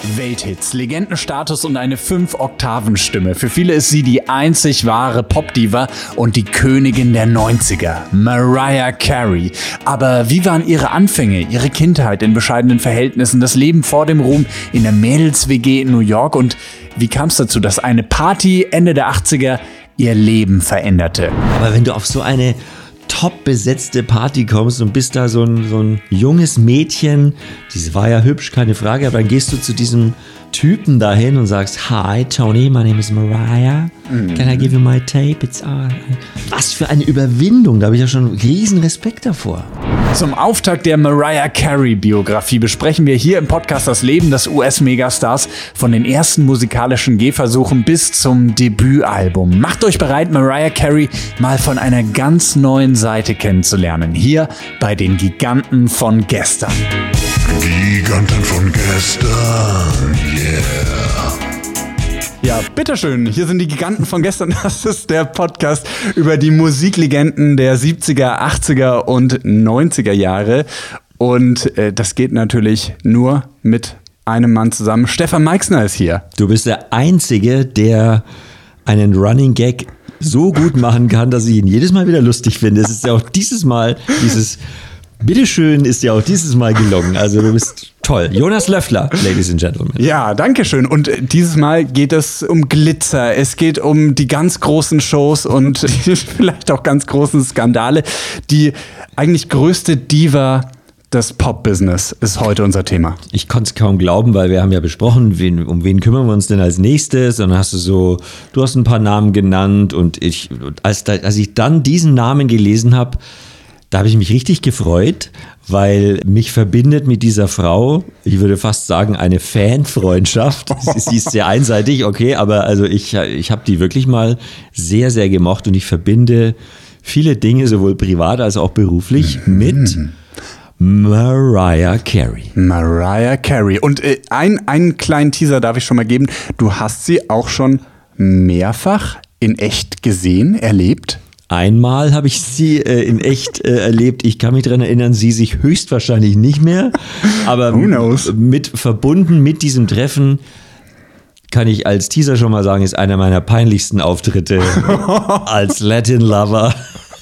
Welthits, Legendenstatus und eine 5-Oktaven-Stimme. Für viele ist sie die einzig wahre Popdiva und die Königin der 90er, Mariah Carey. Aber wie waren ihre Anfänge, ihre Kindheit in bescheidenen Verhältnissen, das Leben vor dem Ruhm in der Mädels-WG in New York und wie kam es dazu, dass eine Party Ende der 80er ihr Leben veränderte? Aber wenn du auf so eine top besetzte Party kommst und bist da so ein junges Mädchen, die war ja hübsch, keine Frage, aber dann gehst du zu diesem Typen dahin und sagst, hi Tony, my name is Mariah, can I give you my tape? It's alright. Was für eine Überwindung, da habe ich ja schon riesen Respekt davor. Zum Auftakt der Mariah Carey-Biografie besprechen wir hier im Podcast das Leben des US-Megastars von den ersten musikalischen Gehversuchen bis zum Debütalbum. Macht euch bereit, Mariah Carey mal von einer ganz neuen Seite kennenzulernen. Hier bei den Giganten von gestern. Giganten von gestern, yeah. Ja, bitteschön. Hier sind die Giganten von gestern. Das ist der Podcast über die Musiklegenden der 70er, 80er und 90er Jahre. Und das geht natürlich nur mit einem Mann zusammen. Stefan Meixner ist hier. Du bist der Einzige, der einen Running Gag so gut machen kann, dass ich ihn jedes Mal wieder lustig finde. Es ist ja auch dieses Mal dieses Bitteschön ist ja auch dieses Mal gelungen. Also du bist toll. Jonas Löffler, Ladies and Gentlemen. Ja, danke schön. Und dieses Mal geht es um Glitzer. Es geht um die ganz großen Shows und vielleicht auch ganz großen Skandale. Die eigentlich größte Diva des Pop-Business ist heute unser Thema. Ich konnte es kaum glauben, weil wir haben ja besprochen, um wen kümmern wir uns denn als nächstes? Und dann hast du hast ein paar Namen genannt und als ich dann diesen Namen gelesen habe, da habe ich mich richtig gefreut, weil mich verbindet mit dieser Frau, ich würde fast sagen, eine Fanfreundschaft. Sie ist sehr einseitig, okay, aber also ich habe die wirklich mal sehr, sehr gemocht und ich verbinde viele Dinge, sowohl privat als auch beruflich, mit Mariah Carey. Mariah Carey. Und einen kleinen Teaser darf ich schon mal geben. Du hast sie auch schon mehrfach in echt gesehen, erlebt? Einmal habe ich sie in echt erlebt. Ich kann mich daran erinnern, sie sich höchstwahrscheinlich nicht mehr. Aber verbunden mit diesem Treffen kann ich als Teaser schon mal sagen, ist einer meiner peinlichsten Auftritte als Latin Lover.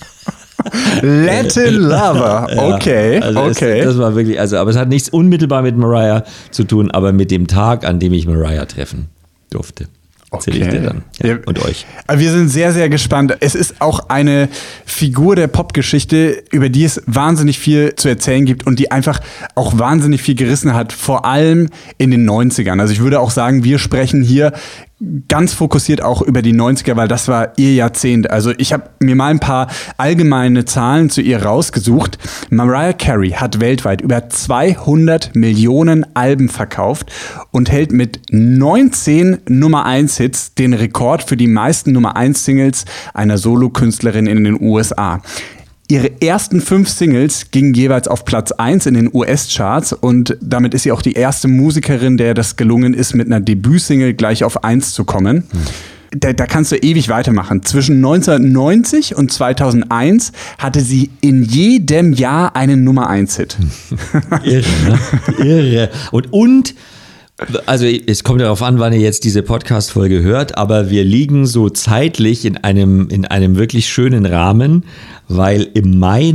Latin Lover, okay, ja, also okay. Das war wirklich, aber es hat nichts unmittelbar mit Mariah zu tun, aber mit dem Tag, an dem ich Mariah treffen durfte. Erzähle ich dir dann. Ja, und euch. Wir sind sehr, sehr gespannt. Es ist auch eine Figur der Popgeschichte, über die es wahnsinnig viel zu erzählen gibt und die einfach auch wahnsinnig viel gerissen hat, vor allem in den 90ern. Also ich würde auch sagen, wir sprechen hier ganz fokussiert auch über die 90er, weil das war ihr Jahrzehnt. Also ich habe mir mal ein paar allgemeine Zahlen zu ihr rausgesucht. Mariah Carey hat weltweit über 200 Millionen Alben verkauft und hält mit 19 Nummer-1-Hits den Rekord für die meisten Nummer-1-Singles einer Solokünstlerin in den USA. Ihre ersten 5 Singles gingen jeweils auf Platz 1 in den US-Charts und damit ist sie auch die erste Musikerin, der das gelungen ist, mit einer Debütsingle gleich auf 1 zu kommen. Da kannst du ewig weitermachen. Zwischen 1990 und 2001 hatte sie in jedem Jahr einen Nummer-1-Hit. Irre, ne? Irre. Und also es kommt darauf an, wann ihr jetzt diese Podcast-Folge hört, aber wir liegen so zeitlich in einem wirklich schönen Rahmen, weil im Mai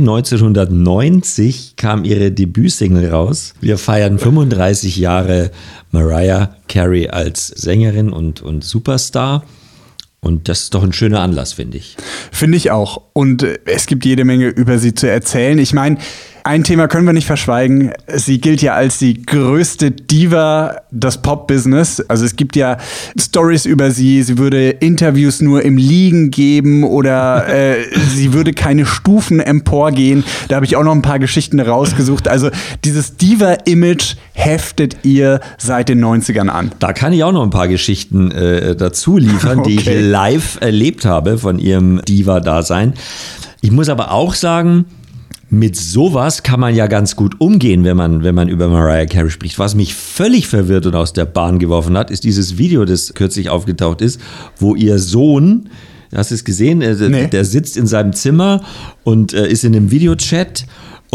1990 kam ihre Debütsingle raus. Wir feiern 35 Jahre Mariah Carey als Sängerin und Superstar. Und das ist doch ein schöner Anlass, finde ich. Finde ich auch. Und es gibt jede Menge über sie zu erzählen. Ich meine, ein Thema können wir nicht verschweigen. Sie gilt ja als die größte Diva des Pop-Business. Also es gibt ja Stories über sie. Sie würde Interviews nur im Liegen geben oder sie würde keine Stufen emporgehen. Da habe ich auch noch ein paar Geschichten rausgesucht. Also dieses Diva-Image heftet ihr seit den 90ern an. Da kann ich auch noch ein paar Geschichten dazu liefern, die ich live erlebt habe von ihrem Diva-Dasein. Ich muss aber auch sagen, mit sowas kann man ja ganz gut umgehen, wenn man über Mariah Carey spricht. Was mich völlig verwirrt und aus der Bahn geworfen hat, ist dieses Video, das kürzlich aufgetaucht ist, wo ihr Sohn, hast du es gesehen? Der sitzt in seinem Zimmer und ist in einem Videochat und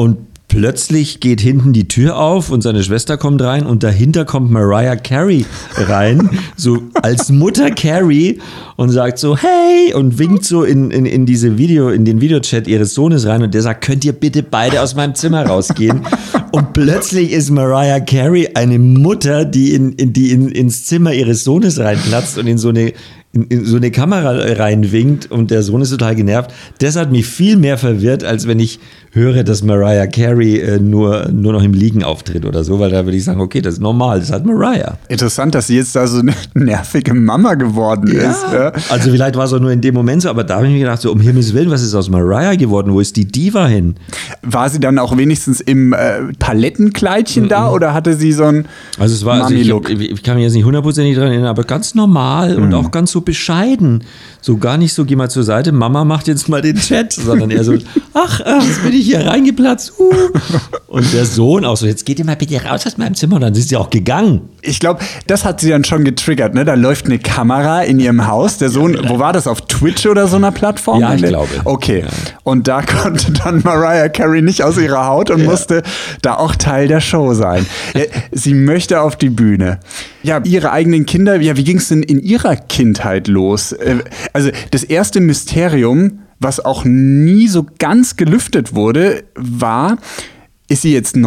plötzlich geht hinten die Tür auf und seine Schwester kommt rein und dahinter kommt Mariah Carey rein, so als Mutter Carey und sagt so, hey, und winkt so in den Videochat ihres Sohnes rein und der sagt, könnt ihr bitte beide aus meinem Zimmer rausgehen? Und plötzlich ist Mariah Carey eine Mutter, die ins Zimmer ihres Sohnes reinplatzt und in so eine Kamera reinwinkt und der Sohn ist total genervt. Das hat mich viel mehr verwirrt, als wenn ich höre, dass Mariah Carey nur noch im Liegen auftritt oder so, weil da würde ich sagen, okay, das ist normal, das hat Mariah. Interessant, dass sie jetzt da so eine nervige Mama geworden ist. Ja. Also vielleicht war es auch nur in dem Moment so, aber da habe ich mir gedacht, so um Himmels Willen, was ist aus Mariah geworden? Wo ist die Diva hin? War sie dann auch wenigstens im Palettenkleidchen da oder hatte sie so einen Mami-Look? Ich kann mich jetzt nicht hundertprozentig dran erinnern, aber ganz normal und auch ganz so bescheiden. So gar nicht so, geh mal zur Seite, Mama macht jetzt mal den Chat, sondern eher so, ach, jetzt bin ich hier reingeplatzt. Und der Sohn auch so, jetzt geht ihr mal bitte raus aus meinem Zimmer und dann ist sie auch gegangen. Ich glaube, das hat sie dann schon getriggert, ne? Da läuft eine Kamera in ihrem Haus. Der Sohn, wo war das, auf Twitch oder so einer Plattform? Ja, ich glaube. Okay. Und da konnte dann Mariah Carey nicht aus ihrer Haut und musste da auch Teil der Show sein. Sie möchte auf die Bühne. Ja, ihre eigenen Kinder, wie ging es denn in ihrer Kindheit los? Also das erste Mysterium, was auch nie so ganz gelüftet wurde, war, ist sie jetzt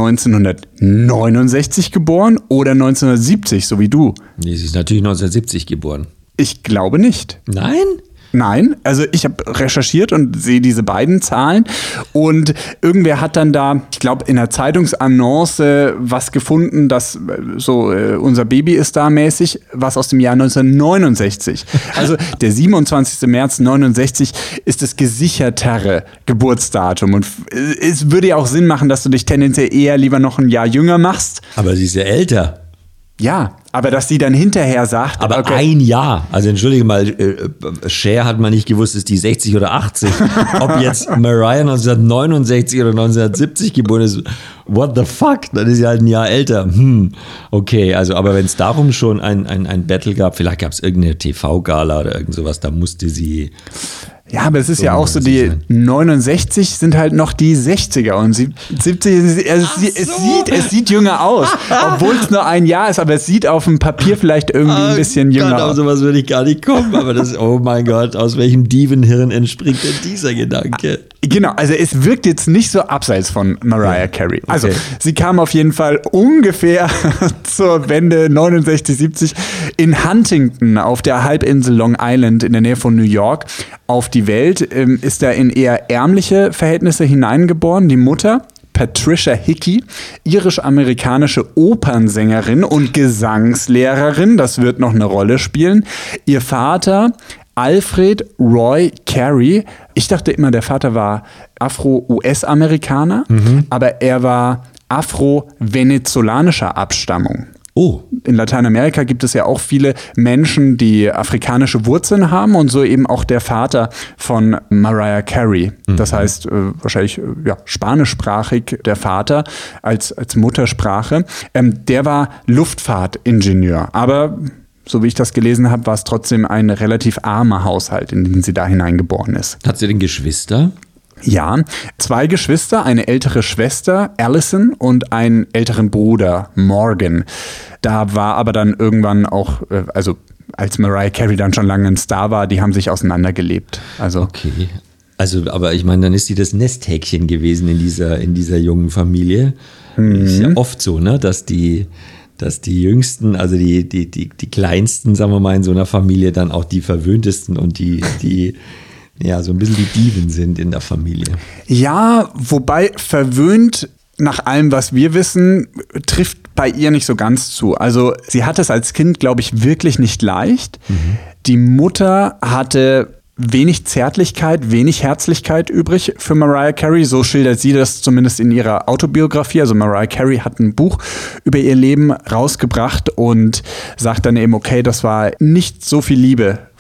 1969 geboren oder 1970, so wie du? Nee, sie ist natürlich 1970 geboren. Ich glaube nicht. Nein? Nein, also ich habe recherchiert und sehe diese beiden Zahlen und irgendwer hat dann da, ich glaube in der Zeitungsannonce was gefunden, dass so unser Baby ist da mäßig, was aus dem Jahr 1969. Also der 27. März 69 ist das gesichertere Geburtsdatum und es würde ja auch Sinn machen, dass du dich tendenziell eher lieber noch ein Jahr jünger machst. Aber sie ist ja älter. Ja, aber dass sie dann hinterher sagt... Aber okay, ein Jahr, also entschuldige mal, Cher hat man nicht gewusst, ist die 60 oder 80. Ob jetzt Mariah 1969 oder 1970 geboren ist, what the fuck, dann ist sie halt ein Jahr älter. Okay, also aber wenn es darum schon ein Battle gab, vielleicht gab es irgendeine TV-Gala oder irgend sowas, da musste sie... Ja, aber es ist ja auch so, die 69 sind halt noch die 60er und 70, es sieht jünger aus, obwohl es nur ein Jahr ist, aber es sieht auf dem Papier vielleicht irgendwie ein bisschen jünger aus. Auf sowas würde ich gar nicht kommen, aber das, oh mein Gott, aus welchem Dievenhirn entspringt denn dieser Gedanke? Genau, also es wirkt jetzt nicht so abseits von Mariah Carey. Also sie kam auf jeden Fall ungefähr zur Wende 69, 70 in Huntington auf der Halbinsel Long Island in der Nähe von New York auf die Welt, ist da in eher ärmliche Verhältnisse hineingeboren. Die Mutter, Patricia Hickey, irisch-amerikanische Opernsängerin und Gesangslehrerin, das wird noch eine Rolle spielen. Ihr Vater, Alfred Roy Carey, ich dachte immer, der Vater war Afro-US-Amerikaner, aber er war afro-venezolanischer Abstammung. Oh. In Lateinamerika gibt es ja auch viele Menschen, die afrikanische Wurzeln haben und so eben auch der Vater von Mariah Carey. Das heißt wahrscheinlich spanischsprachig der Vater als Muttersprache. Der war Luftfahrtingenieur, aber so wie ich das gelesen habe, war es trotzdem ein relativ armer Haushalt, in den sie da hineingeboren ist. Hat sie denn Geschwister? Ja, 2 Geschwister, eine ältere Schwester, Allison, und einen älteren Bruder, Morgan. Da war aber dann irgendwann auch, also als Mariah Carey dann schon lange ein Star war, die haben sich auseinandergelebt. Also okay. Also, aber ich meine, dann ist sie das Nesthäkchen gewesen in dieser jungen Familie. Ist ja oft so, ne, dass die Jüngsten, also die Kleinsten, sagen wir mal, in so einer Familie dann auch die Verwöhntesten und die so ein bisschen die Diven sind in der Familie. Ja, wobei verwöhnt nach allem, was wir wissen, trifft bei ihr nicht so ganz zu. Also sie hatte es als Kind, glaube ich, wirklich nicht leicht. Die Mutter hatte wenig Zärtlichkeit, wenig Herzlichkeit übrig für Mariah Carey. So schildert sie das zumindest in ihrer Autobiografie. Also Mariah Carey hat ein Buch über ihr Leben rausgebracht und sagt dann eben, okay, das war nicht so viel Liebe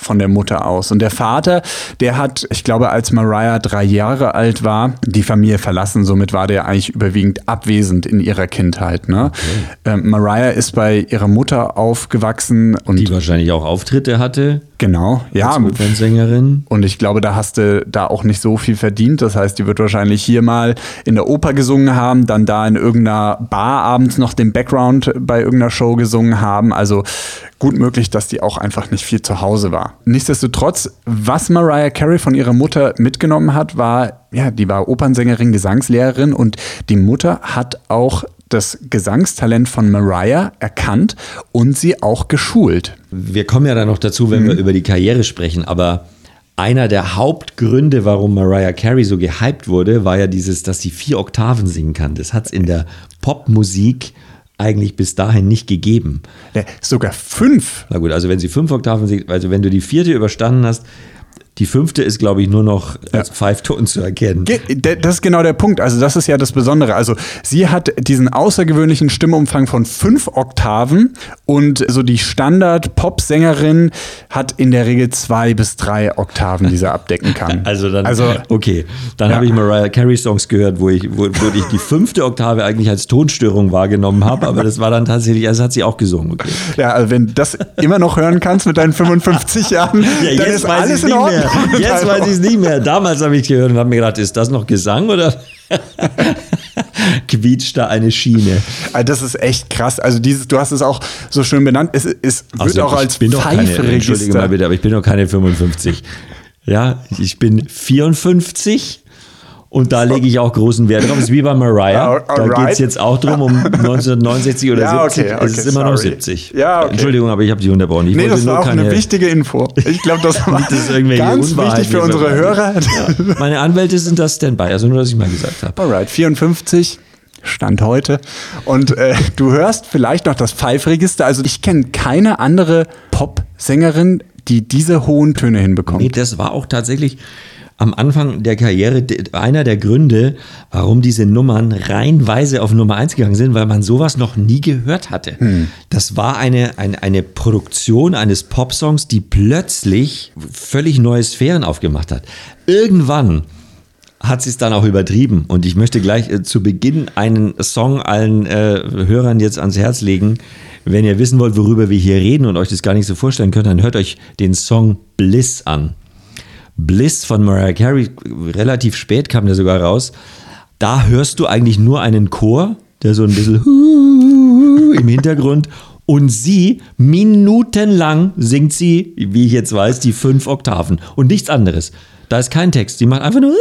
von der Mutter aus. Und der Vater, der hat, ich glaube, als Mariah 3 Jahre alt war, die Familie verlassen. Somit war der eigentlich überwiegend abwesend in ihrer Kindheit. Ne? Okay. Mariah ist bei ihrer Mutter aufgewachsen. Und die wahrscheinlich auch Auftritte hatte. Genau, ja. Als Opernsängerin. Und ich glaube, da hast du da auch nicht so viel verdient. Das heißt, die wird wahrscheinlich hier mal in der Oper gesungen haben, dann da in irgendeiner Bar abends noch den Background bei irgendeiner Show gesungen haben. Also gut möglich, dass die auch einfach nicht viel zu Hause war. Nichtsdestotrotz, was Mariah Carey von ihrer Mutter mitgenommen hat, war, ja, die war Opernsängerin, Gesangslehrerin und die Mutter hat auch das Gesangstalent von Mariah erkannt und sie auch geschult. Wir kommen ja dann noch dazu, wenn wir über die Karriere sprechen, aber einer der Hauptgründe, warum Mariah Carey so gehypt wurde, war ja dass sie 4 Oktaven singen kann. Das hat es in der Popmusik eigentlich bis dahin nicht gegeben. Ja, sogar 5. Na gut, also wenn sie 5 Oktaven singt, also wenn du die 4. überstanden hast, die 5. ist, glaube ich, nur noch als Pfeifton zu erkennen. Das ist genau der Punkt. Also das ist ja das Besondere. Also sie hat diesen außergewöhnlichen Stimmumfang von 5 Oktaven und so die Standard-Pop-Sängerin hat in der Regel 2 bis 3 Oktaven, die sie abdecken kann. Okay. Dann habe ich Mariah Carey Songs gehört, wo ich die 5. Oktave eigentlich als Tonstörung wahrgenommen habe, aber das war dann tatsächlich, also hat sie auch gesungen. Okay. Ja, also wenn du das immer noch hören kannst mit deinen 55 Jahren, ja, dann ist alles in Ordnung. Jetzt weiß ich es nicht mehr. Damals habe ich gehört und habe mir gedacht, ist das noch Gesang oder quietscht da eine Schiene? Also das ist echt krass. Also du hast es auch so schön benannt. Es wird auch als Pfeifregister. Entschuldige mal bitte, aber ich bin doch keine 55. Ja, ich bin 54. Und da lege ich auch großen Wert drauf. Das ist wie bei Mariah. Da geht es jetzt auch drum, um 1969 oder 70. Okay, es ist immer noch 70. Ja, okay. Entschuldigung, aber ich habe dich unterbrochen. Das war auch eine wichtige Info. Ich glaube, das war ganz wichtig für unsere Hörer. Ja. Meine Anwälte sind das Standby, also nur, dass ich mal gesagt habe. Alright, 54. Stand heute. Und du hörst vielleicht noch das Pfeifregister. Also ich kenne keine andere Popsängerin, die diese hohen Töne hinbekommt. Nee, das war auch tatsächlich am Anfang der Karriere einer der Gründe, warum diese Nummern reihenweise auf Nummer 1 gegangen sind, weil man sowas noch nie gehört hatte. Das war eine Produktion eines Popsongs, die plötzlich völlig neue Sphären aufgemacht hat. Irgendwann hat sie es dann auch übertrieben und ich möchte gleich zu Beginn einen Song allen Hörern jetzt ans Herz legen. Wenn ihr wissen wollt, worüber wir hier reden und euch das gar nicht so vorstellen könnt, dann hört euch den Song Bliss an. Bliss von Mariah Carey, relativ spät kam der sogar raus. Da hörst du eigentlich nur einen Chor, der so ein bisschen im Hintergrund und sie, minutenlang singt sie, wie ich jetzt weiß, die 5 Oktaven und nichts anderes. Da ist kein Text, sie macht einfach nur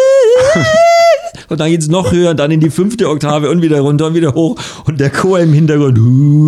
und dann geht es noch höher, dann in die 5. Oktave und wieder runter und wieder hoch und der Chor im Hintergrund.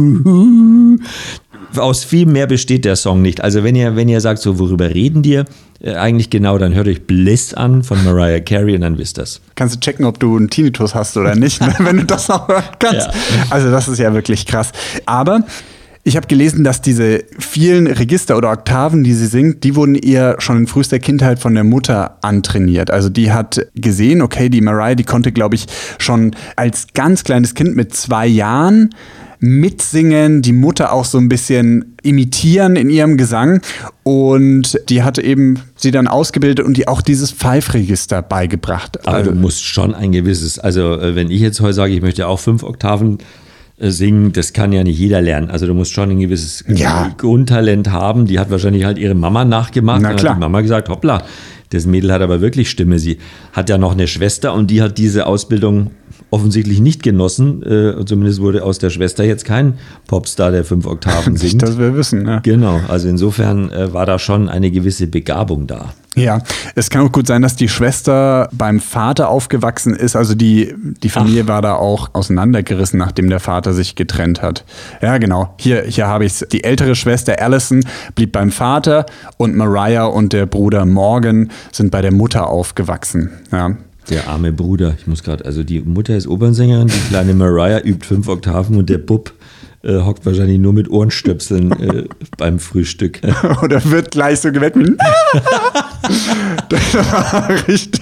Aus viel mehr besteht der Song nicht. Also wenn ihr sagt, so worüber reden die eigentlich genau, dann hört euch Bliss an von Mariah Carey und dann wisst ihr das. Kannst du checken, ob du einen Tinnitus hast oder nicht, wenn du das noch hören kannst. Ja. Also das ist ja wirklich krass. Aber ich habe gelesen, dass diese vielen Register oder Oktaven, die sie singt, die wurden ihr schon in frühester Kindheit von der Mutter antrainiert. Also die hat gesehen, okay, die Mariah, die konnte, glaube ich, schon als ganz kleines Kind mit 2 Jahren mitsingen, die Mutter auch so ein bisschen imitieren in ihrem Gesang und die hatte eben sie dann ausgebildet und die auch dieses Pfeifregister beigebracht. Aber du musst schon ein gewisses, also wenn ich jetzt heute sage, ich möchte auch 5 Oktaven singen, das kann ja nicht jeder lernen. Also du musst schon ein gewisses Grundtalent haben. Die hat wahrscheinlich halt ihre Mama nachgemacht. Na klar. Dann hat die Mama gesagt, hoppla, das Mädel hat aber wirklich Stimme. Sie hat ja noch eine Schwester und die hat diese Ausbildung offensichtlich nicht genossen. Zumindest wurde aus der Schwester jetzt kein Popstar, der 5 Oktaven singt. Nicht, dass wir wissen. Ja. Genau, also insofern war da schon eine gewisse Begabung da. Ja, es kann auch gut sein, dass die Schwester beim Vater aufgewachsen ist. Also die Familie war da auch auseinandergerissen, nachdem der Vater sich getrennt hat. Ja, genau. Hier habe ich es. Die ältere Schwester Allison blieb beim Vater und Mariah und der Bruder Morgan sind bei der Mutter aufgewachsen. Ja. Der arme Bruder, ich muss gerade, also die Mutter ist Opernsängerin, die kleine Mariah übt 5 Oktaven und der Bub hockt wahrscheinlich nur mit Ohrenstöpseln beim Frühstück. Oder wird gleich so geweckt. Das war richtig.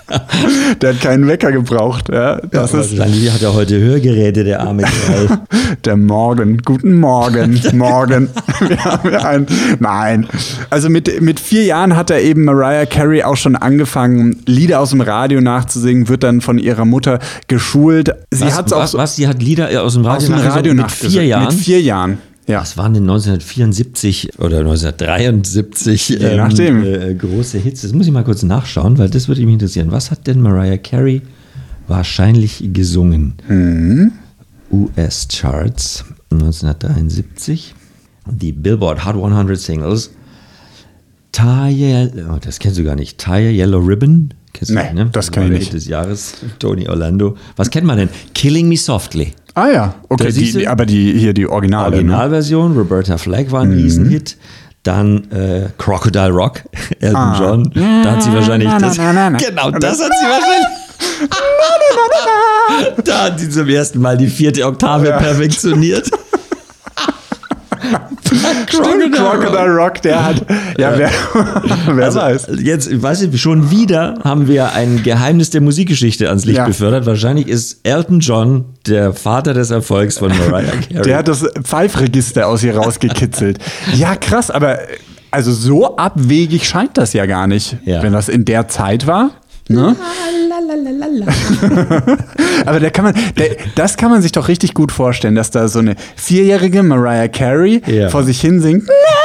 Der hat keinen Wecker gebraucht. Ja, das ist Wahrscheinlich hat er heute Hörgeräte, der arme Kerl. der Morgen. Guten Morgen. Morgen. Wir haben ja nein. Also mit 4 Jahren hat er eben Mariah Carey auch schon angefangen, Lieder aus dem Radio nachzusingen, wird dann von ihrer Mutter geschult. Sie hat Lieder aus dem Radio, mit 4 Jahren? Mit 4 Jahren. Ja. Das waren denn 1974 oder 1973 Je nachdem. Große Hits. Das muss ich mal kurz nachschauen, weil das würde mich interessieren. Was hat denn Mariah Carey wahrscheinlich gesungen? US-Charts 1973. Die Billboard Hot 100 Singles. Das kennst du gar nicht. Tie Yellow Ribbon? Kennst du Nee, nicht, ne? das kenn ich nicht. Hit des Jahres, Tony Orlando. Was kennt man denn? Killing Me Softly. Ah ja, okay, Da siehst du- die Originale. Originalversion, Roberta Flack war ein Riesenhit. Dann Crocodile Rock, Elton John. Da hat sie wahrscheinlich das. Genau, das hat sie wahrscheinlich. Da hat sie zum ersten Mal die 4. Oktave perfektioniert. Crocodile Rock, der hat. Ja, wer weiß. Jetzt, weißt du, schon wieder haben wir ein Geheimnis der Musikgeschichte ans Licht befördert. Wahrscheinlich ist Elton John der Vater des Erfolgs von Mariah Carey. Der hat das Pfeifregister aus ihr rausgekitzelt. Ja, krass, aber also so abwegig scheint das ja gar nicht, wenn das in der Zeit war. Ne? Aber das kann man sich doch richtig gut vorstellen, dass da so eine 4-jährige Mariah Carey vor sich hin singt.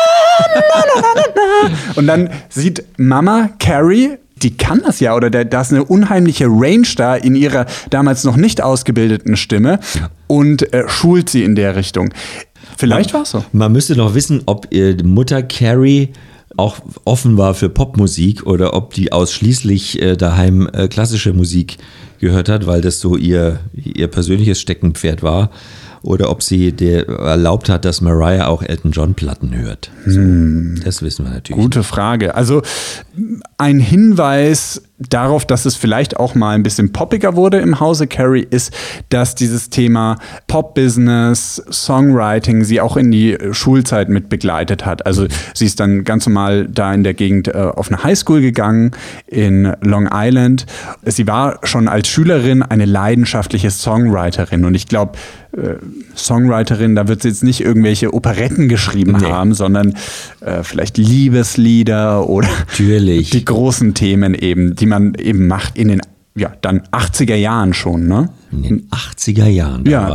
Und dann sieht Mama Carey, die kann das ja, oder da ist eine unheimliche Range da in ihrer damals noch nicht ausgebildeten Stimme und schult sie in der Richtung. Vielleicht war es so. Man müsste noch wissen, ob Mutter Carey auch offen war für Popmusik oder ob die ausschließlich daheim klassische Musik gehört hat, weil das so ihr persönliches Steckenpferd war. Oder ob sie erlaubt hat, dass Mariah auch Elton John Platten hört. So, das wissen wir natürlich. Gute Frage. Also ein Hinweis darauf, dass es vielleicht auch mal ein bisschen poppiger wurde im Hause Carey, ist, dass dieses Thema Pop-Business, Songwriting sie auch in die Schulzeit mit begleitet hat. Also sie ist dann ganz normal da in der Gegend auf eine Highschool gegangen in Long Island. Sie war schon als Schülerin eine leidenschaftliche Songwriterin und ich glaube, Songwriterin, da wird sie jetzt nicht irgendwelche Operetten geschrieben haben, sondern vielleicht Liebeslieder oder Natürlich. Die großen Themen eben, die man eben macht in den dann 80er Jahren schon, ne? In den 80er Jahren. Ja,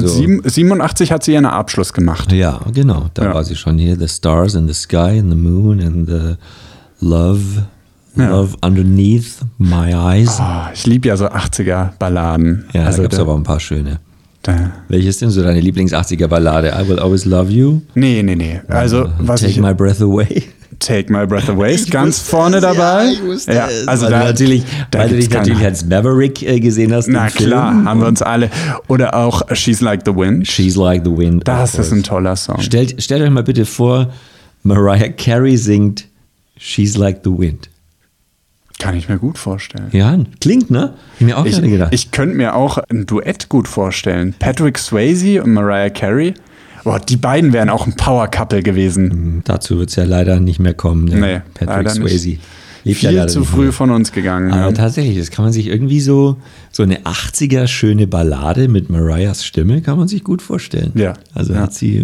1987 hat sie ihren Abschluss gemacht. Ja, genau. Da war sie schon hier. The Stars and the Sky and the Moon and the Love Underneath My Eyes. Oh, ich liebe ja so 80er-Balladen. Ja, also da gab es aber ein paar schöne. Da. Welche ist denn so deine Lieblings-80er-Ballade? I Will Always Love You? Nee. Also, Take My Breath Away? Take My Breath Away ist ganz vorne dabei. Ja, ich wusste es. Also weil du dich natürlich als Maverick gesehen hast. Na klar, haben wir uns alle. Oder auch She's Like the Wind. She's Like the Wind. Das ist ein toller Song. Stellt euch mal bitte vor, Mariah Carey singt She's Like the Wind. Kann ich mir gut vorstellen. Ja, klingt, ne? Hab ich mir auch gerade gedacht. Ich könnte mir auch ein Duett gut vorstellen. Patrick Swayze und Mariah Carey. Boah, die beiden wären auch ein Power-Couple gewesen. Dazu wird es ja leider nicht mehr kommen. Nee, Patrick Swayze. Viel zu früh von uns gegangen. Aber tatsächlich, das kann man sich irgendwie so eine 80er schöne Ballade mit Mariahs Stimme kann man sich gut vorstellen. Ja. Also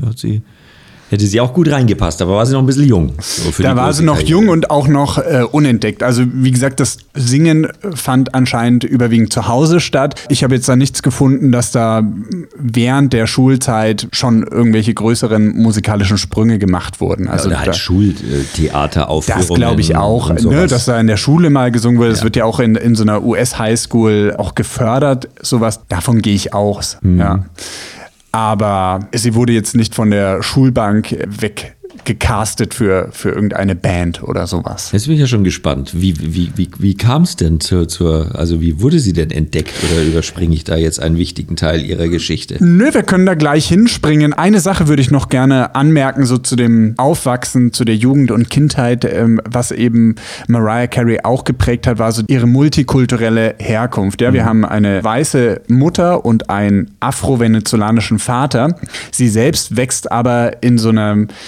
hätte sie auch gut reingepasst, aber war sie noch ein bisschen jung. So da war sie noch jung und auch noch unentdeckt. Also wie gesagt, das Singen fand anscheinend überwiegend zu Hause statt. Ich habe jetzt da nichts gefunden, dass da während der Schulzeit schon irgendwelche größeren musikalischen Sprünge gemacht wurden. Also oder halt Schultheateraufführungen. Das glaube ich auch, ne, dass da in der Schule mal gesungen wird. Das wird ja auch in so einer US-Highschool auch gefördert. Sowas, davon gehe ich aus. Ja. Aber sie wurde jetzt nicht von der Schulbank weggecastet für irgendeine Band oder sowas. Jetzt bin ich ja schon gespannt. Wie kam es denn also wie wurde sie denn entdeckt oder überspringe ich da jetzt einen wichtigen Teil ihrer Geschichte? Nö, wir können da gleich hinspringen. Eine Sache würde ich noch gerne anmerken, so zu dem Aufwachsen, zu der Jugend und Kindheit, was eben Mariah Carey auch geprägt hat, war so ihre multikulturelle Herkunft. Ja, wir haben eine weiße Mutter und einen afro-venezolanischen Vater. Sie selbst wächst aber in so einem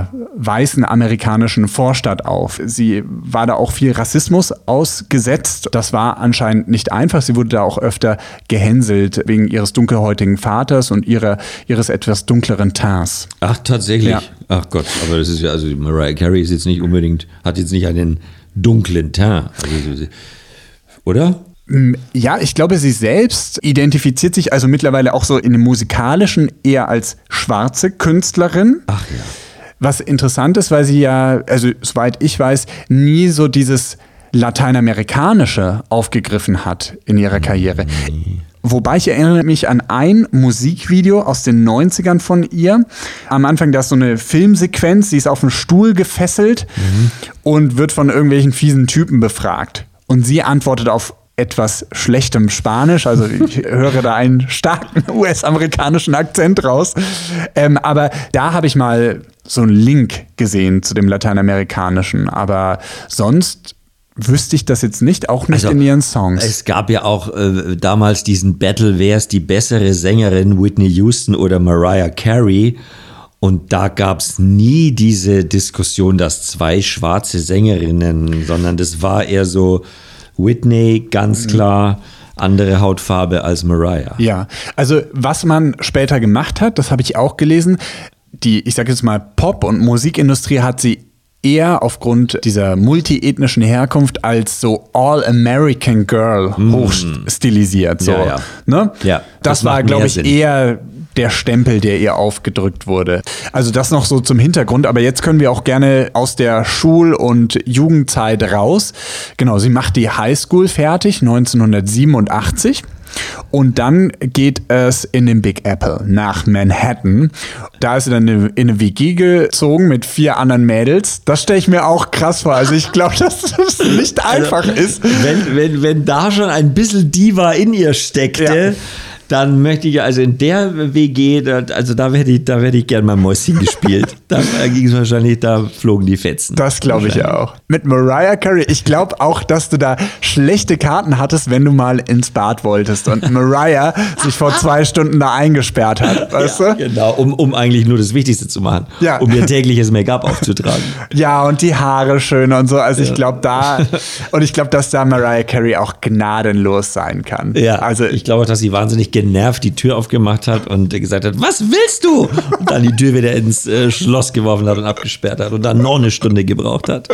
weißen amerikanischen Vorstadt auf. Sie war da auch viel Rassismus ausgesetzt. Das war anscheinend nicht einfach. Sie wurde da auch öfter gehänselt wegen ihres dunkelhäutigen Vaters und ihres etwas dunkleren Tints. Ach, tatsächlich? Ja. Ach Gott, aber das ist ja, also Mariah Carey ist jetzt nicht unbedingt, hat jetzt nicht einen dunklen Teint, also, oder? Ja, ich glaube, sie selbst identifiziert sich also mittlerweile auch so in dem Musikalischen eher als schwarze Künstlerin. Ach ja. Was interessant ist, weil sie ja, also soweit ich weiß, nie so dieses Lateinamerikanische aufgegriffen hat in ihrer Karriere. Wobei ich erinnere mich an ein Musikvideo aus den 90ern von ihr. Am Anfang, da ist so eine Filmsequenz, sie ist auf einen Stuhl gefesselt und wird von irgendwelchen fiesen Typen befragt. Und sie antwortet auf etwas schlechtem Spanisch, also ich höre da einen starken US-amerikanischen Akzent raus. Aber da habe ich mal so einen Link gesehen zu dem Lateinamerikanischen. Aber sonst wüsste ich das jetzt nicht, auch nicht in ihren Songs. Es gab ja auch damals diesen Battle, wer ist die bessere Sängerin, Whitney Houston oder Mariah Carey? Und da gab es nie diese Diskussion, dass zwei schwarze Sängerinnen, sondern das war eher so Whitney, ganz klar, andere Hautfarbe als Mariah. Ja, also was man später gemacht hat, das habe ich auch gelesen, ich sage jetzt mal Pop- und Musikindustrie hat sie eher aufgrund dieser multiethnischen Herkunft als so All-American Girl hochstilisiert. So, Ja. Ne? Ja, das das war, macht glaube mehr ich, Sinn. eher der Stempel, der ihr aufgedrückt wurde. Also das noch so zum Hintergrund, aber jetzt können wir auch gerne aus der Schul- und Jugendzeit raus. Genau, sie macht die Highschool fertig, 1987. Und dann geht es in den Big Apple nach Manhattan. Da ist sie dann in eine WG gezogen mit 4 anderen Mädels. Das stelle ich mir auch krass vor. Also ich glaube, dass das nicht einfach ist. Wenn da schon ein bisschen Diva in ihr steckte, dann möchte ich, also in der WG, da hätte ich gern mal Mäuschen gespielt. Da ging es wahrscheinlich, da flogen die Fetzen. Das glaube ich auch. Mit Mariah Carey, ich glaube auch, dass du da schlechte Karten hattest, wenn du mal ins Bad wolltest und Mariah sich vor 2 Stunden da eingesperrt hat, weißt du? Genau, um eigentlich nur das Wichtigste zu machen, um ihr tägliches Make-up aufzutragen. Ja, und die Haare schön und so. Also ich glaube dass da Mariah Carey auch gnadenlos sein kann. Ja, also ich glaube auch, dass sie wahnsinnig genervt die Tür aufgemacht hat und gesagt hat, was willst du? Und dann die Tür wieder ins Schloss geworfen hat und abgesperrt hat und dann noch eine Stunde gebraucht hat.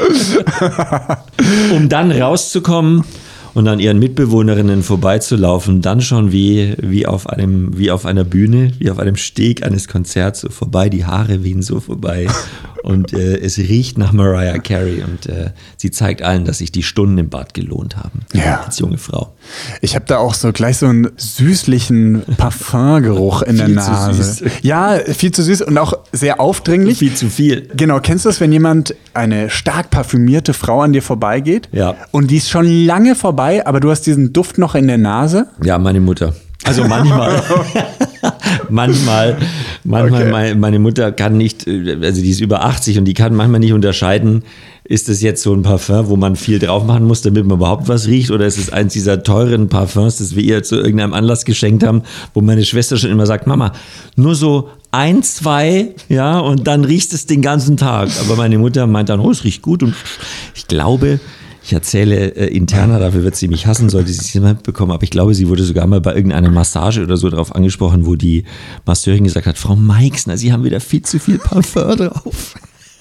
Um dann rauszukommen und an ihren Mitbewohnerinnen vorbeizulaufen, dann schon wie auf einer Bühne, wie auf einem Steg eines Konzerts so vorbei, die Haare wehen so vorbei und es riecht nach Mariah Carey und sie zeigt allen, dass sich die Stunden im Bad gelohnt haben als junge Frau. Ich habe da auch so gleich so einen süßlichen Parfumgeruch in der Viel zu Nase. süß. Ja, viel zu süß und auch sehr aufdringlich. Viel zu viel. Genau, kennst du das, wenn jemand, eine stark parfümierte Frau an dir vorbeigeht? Ja. Und die ist schon lange vorbei, aber du hast diesen Duft noch in der Nase? Ja, meine Mutter. Also manchmal. manchmal Okay. meine Mutter kann nicht, also die ist über 80 und die kann manchmal nicht unterscheiden, ist das jetzt so ein Parfum, wo man viel drauf machen muss, damit man überhaupt was riecht, oder ist es eins dieser teuren Parfums, das wir ihr zu irgendeinem Anlass geschenkt haben, wo meine Schwester schon immer sagt, Mama, nur so 1, 2, ja, und dann riecht es den ganzen Tag. Aber meine Mutter meint dann, oh, es riecht gut und ich glaube, ich erzähle interner, dafür wird sie mich hassen, sollte sie es nicht mitbekommen, aber ich glaube, sie wurde sogar mal bei irgendeiner Massage oder so darauf angesprochen, wo die Masseurin gesagt hat, Frau Meixner, Sie haben wieder viel zu viel Parfum drauf.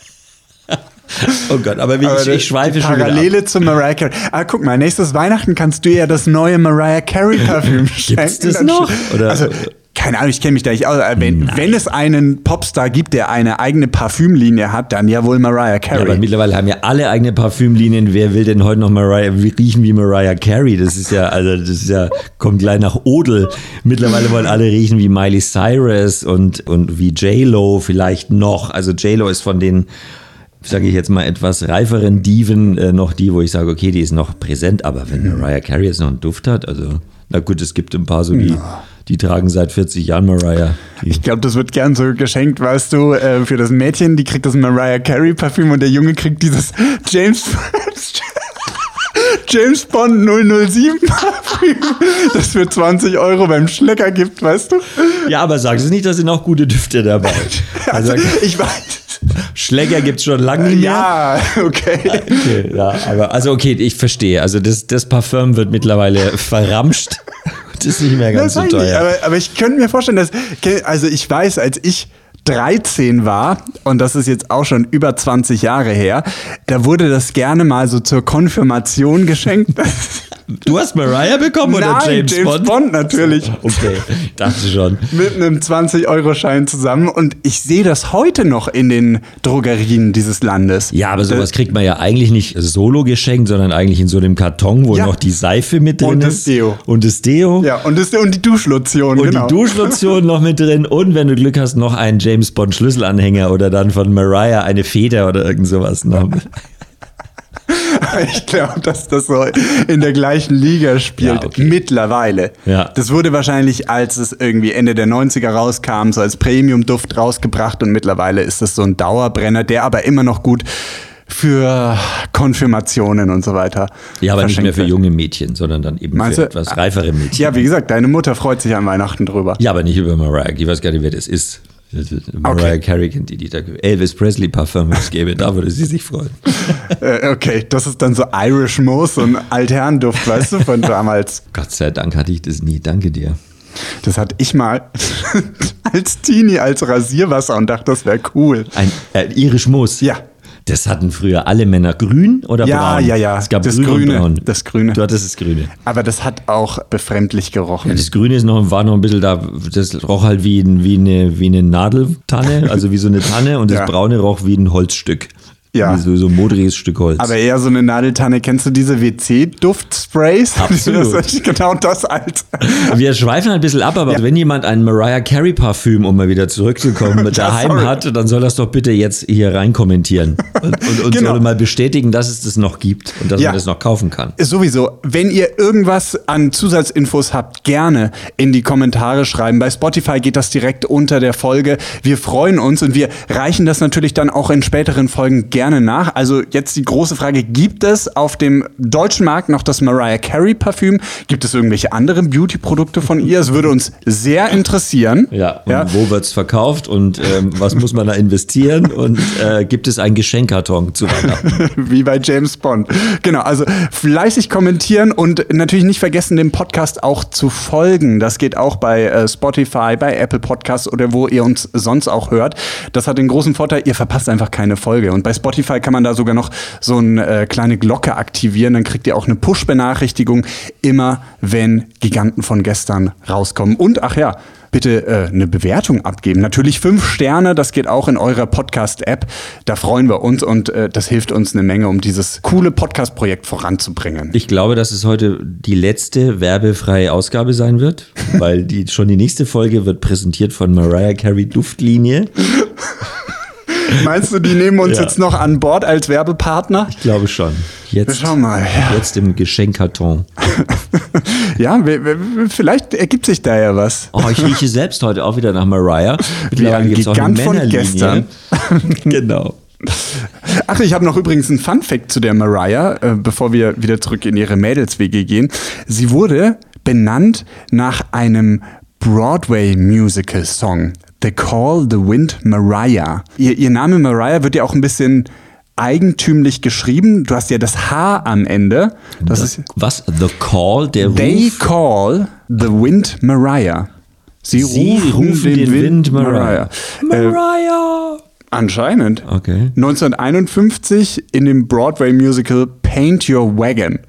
Oh Gott, aber ich schweife schon wieder ab. Parallele zu Mariah Carey. Ah, guck mal, nächstes Weihnachten kannst du ja das neue Mariah Carey Parfüm schenken. Gibt's das noch? Oder? Also, keine Ahnung, ich kenne mich da nicht aus. Wenn es einen Popstar gibt, der eine eigene Parfümlinie hat, dann ja wohl Mariah Carey. Ja, aber mittlerweile haben ja alle eigene Parfümlinien. Wer will denn heute noch riechen wie Mariah Carey? Das ist ja, kommt gleich nach Odel. Mittlerweile wollen alle riechen wie Miley Cyrus und wie J-Lo vielleicht noch. Also J-Lo ist von den, sage ich jetzt mal, etwas reiferen Diven noch die, wo ich sage, okay, die ist noch präsent. Aber wenn Mariah Carey jetzt noch einen Duft hat, also na gut, es gibt ein paar so, die tragen seit 40 Jahren Mariah. Ich glaube, das wird gern so geschenkt, weißt du, für das Mädchen, die kriegt das Mariah Carey Parfüm und der Junge kriegt dieses James Bond 007 Parfüm, das für 20 € beim Schlecker gibt, weißt du? Ja, aber sagst du nicht, da sind auch gute Düfte dabei. Also, ich weiß. Schläger gibt's schon lange nicht mehr. Ja, okay. Okay, ja, aber also okay, ich verstehe. Also das Parfüm wird mittlerweile verramscht. Das ist nicht mehr ganz so teuer. Aber ich könnte mir vorstellen, also ich weiß, als ich 13 war, und das ist jetzt auch schon über 20 Jahre her, da wurde das gerne mal so zur Konfirmation geschenkt. Du hast Mariah bekommen oder James Bond? James Bond natürlich. Okay, dachte schon. Mit einem 20-Euro-Schein zusammen. Und ich sehe das heute noch in den Drogerien dieses Landes. Ja, aber sowas kriegt man ja eigentlich nicht solo geschenkt, sondern eigentlich in so einem Karton, wo noch die Seife mit drin ist. Und das Deo. Ja, und die Duschlotion, und die Duschlotion noch mit drin. Und wenn du Glück hast, noch einen James Bond Schlüsselanhänger oder dann von Mariah eine Feder oder irgend sowas noch. Ich glaube, dass das so in der gleichen Liga spielt, Ja, okay. mittlerweile. Ja. Das wurde wahrscheinlich, als es irgendwie Ende der 90er rauskam, so als Premium-Duft rausgebracht und mittlerweile ist das so ein Dauerbrenner, der aber immer noch gut für Konfirmationen und so weiter Ja, aber nicht mehr für wird. junge Mädchen, sondern dann eben Meinst für du? etwas reifere Mädchen. Ja, wie gesagt, deine Mutter freut sich an Weihnachten drüber. Ja, aber nicht über Mariah. Ich weiß gar nicht, wer das ist. Mariah Carey kennt die da. Elvis Presley Parfum, wenn es gäbe, da würde sie sich freuen. Okay, das ist dann so Irish Moss, so ein Altherrenduft, weißt du, von damals. Gott sei Dank hatte ich das nie. Danke dir. Das hatte ich mal als Teenie als Rasierwasser und dachte, das wäre cool. Ein Irish Moss. Ja. Das hatten früher alle Männer grün oder Ja, braun? ja. Es gab Das grün Grüne, und braun. das Grüne. Du hattest das Grüne. Aber das hat auch befremdlich gerochen. Ja, das Grüne war noch ein bisschen da, das roch halt wie eine Nadeltanne, also wie so eine Tanne, und das Ja. Braune roch wie ein Holzstück. Ja. Wie so ein modriges Stück Holz. Aber eher so eine Nadeltanne. Kennst du diese WC-Duftsprays? Absolut. Das ist genau das, Alter. Wir schweifen ein bisschen ab, aber wenn jemand ein Mariah Carey Parfüm, um mal wieder zurückzukommen, daheim sorry. hat, dann soll das doch bitte jetzt hier rein kommentieren und Genau. soll mal bestätigen, dass es das noch gibt und dass Ja. man das noch kaufen kann. Sowieso, wenn ihr irgendwas an Zusatzinfos habt, gerne in die Kommentare schreiben. Bei Spotify geht das direkt unter der Folge. Wir freuen uns und wir reichen das natürlich dann auch in späteren Folgen gerne nach. Also jetzt die große Frage, gibt es auf dem deutschen Markt noch das Mariah Carey Parfüm? Gibt es irgendwelche anderen Beauty-Produkte von ihr? Es würde uns sehr interessieren. Ja, und wo wird's verkauft und was muss man da investieren und gibt es einen Geschenkkarton zu Weihnachten? Wie bei James Bond. Genau, also fleißig kommentieren und natürlich nicht vergessen, dem Podcast auch zu folgen. Das geht auch bei Spotify, bei Apple Podcasts oder wo ihr uns sonst auch hört. Das hat den großen Vorteil, ihr verpasst einfach keine Folge. Und bei Spotify kann man da sogar noch so eine kleine Glocke aktivieren. Dann kriegt ihr auch eine Push-Benachrichtigung, immer wenn Giganten von gestern rauskommen. Und ach ja, bitte eine Bewertung abgeben. Natürlich 5 Sterne, das geht auch in eurer Podcast-App. Da freuen wir uns und das hilft uns eine Menge, um dieses coole Podcast-Projekt voranzubringen. Ich glaube, dass es heute die letzte werbefreie Ausgabe sein wird, weil die nächste Folge wird präsentiert von Mariah Carey Duftlinie. Meinst du, die nehmen uns Ja. jetzt noch an Bord als Werbepartner? Ich glaube schon. Jetzt, Schau mal. Ja, jetzt im Geschenkkarton. ja vielleicht ergibt sich da ja was. Oh, ich rieche selbst heute auch wieder nach Mariah. ein gibt's auch eine Gigant von Männerlinie. gestern. Genau. Ach, ich habe noch übrigens einen Fun-Fact zu der Mariah, bevor wir wieder zurück in ihre Mädels-WG gehen. Sie wurde benannt nach einem Broadway-Musical-Song. They Call the Wind Mariah. Ihr Name Mariah wird ja auch ein bisschen eigentümlich geschrieben. Du hast ja das H am Ende. Das ist Was? The Call, der They Ruf? Call the Wind Mariah. Sie rufen den Wind Mariah. Mariah! Anscheinend. Okay. 1951 in dem Broadway-Musical Paint Your Wagon.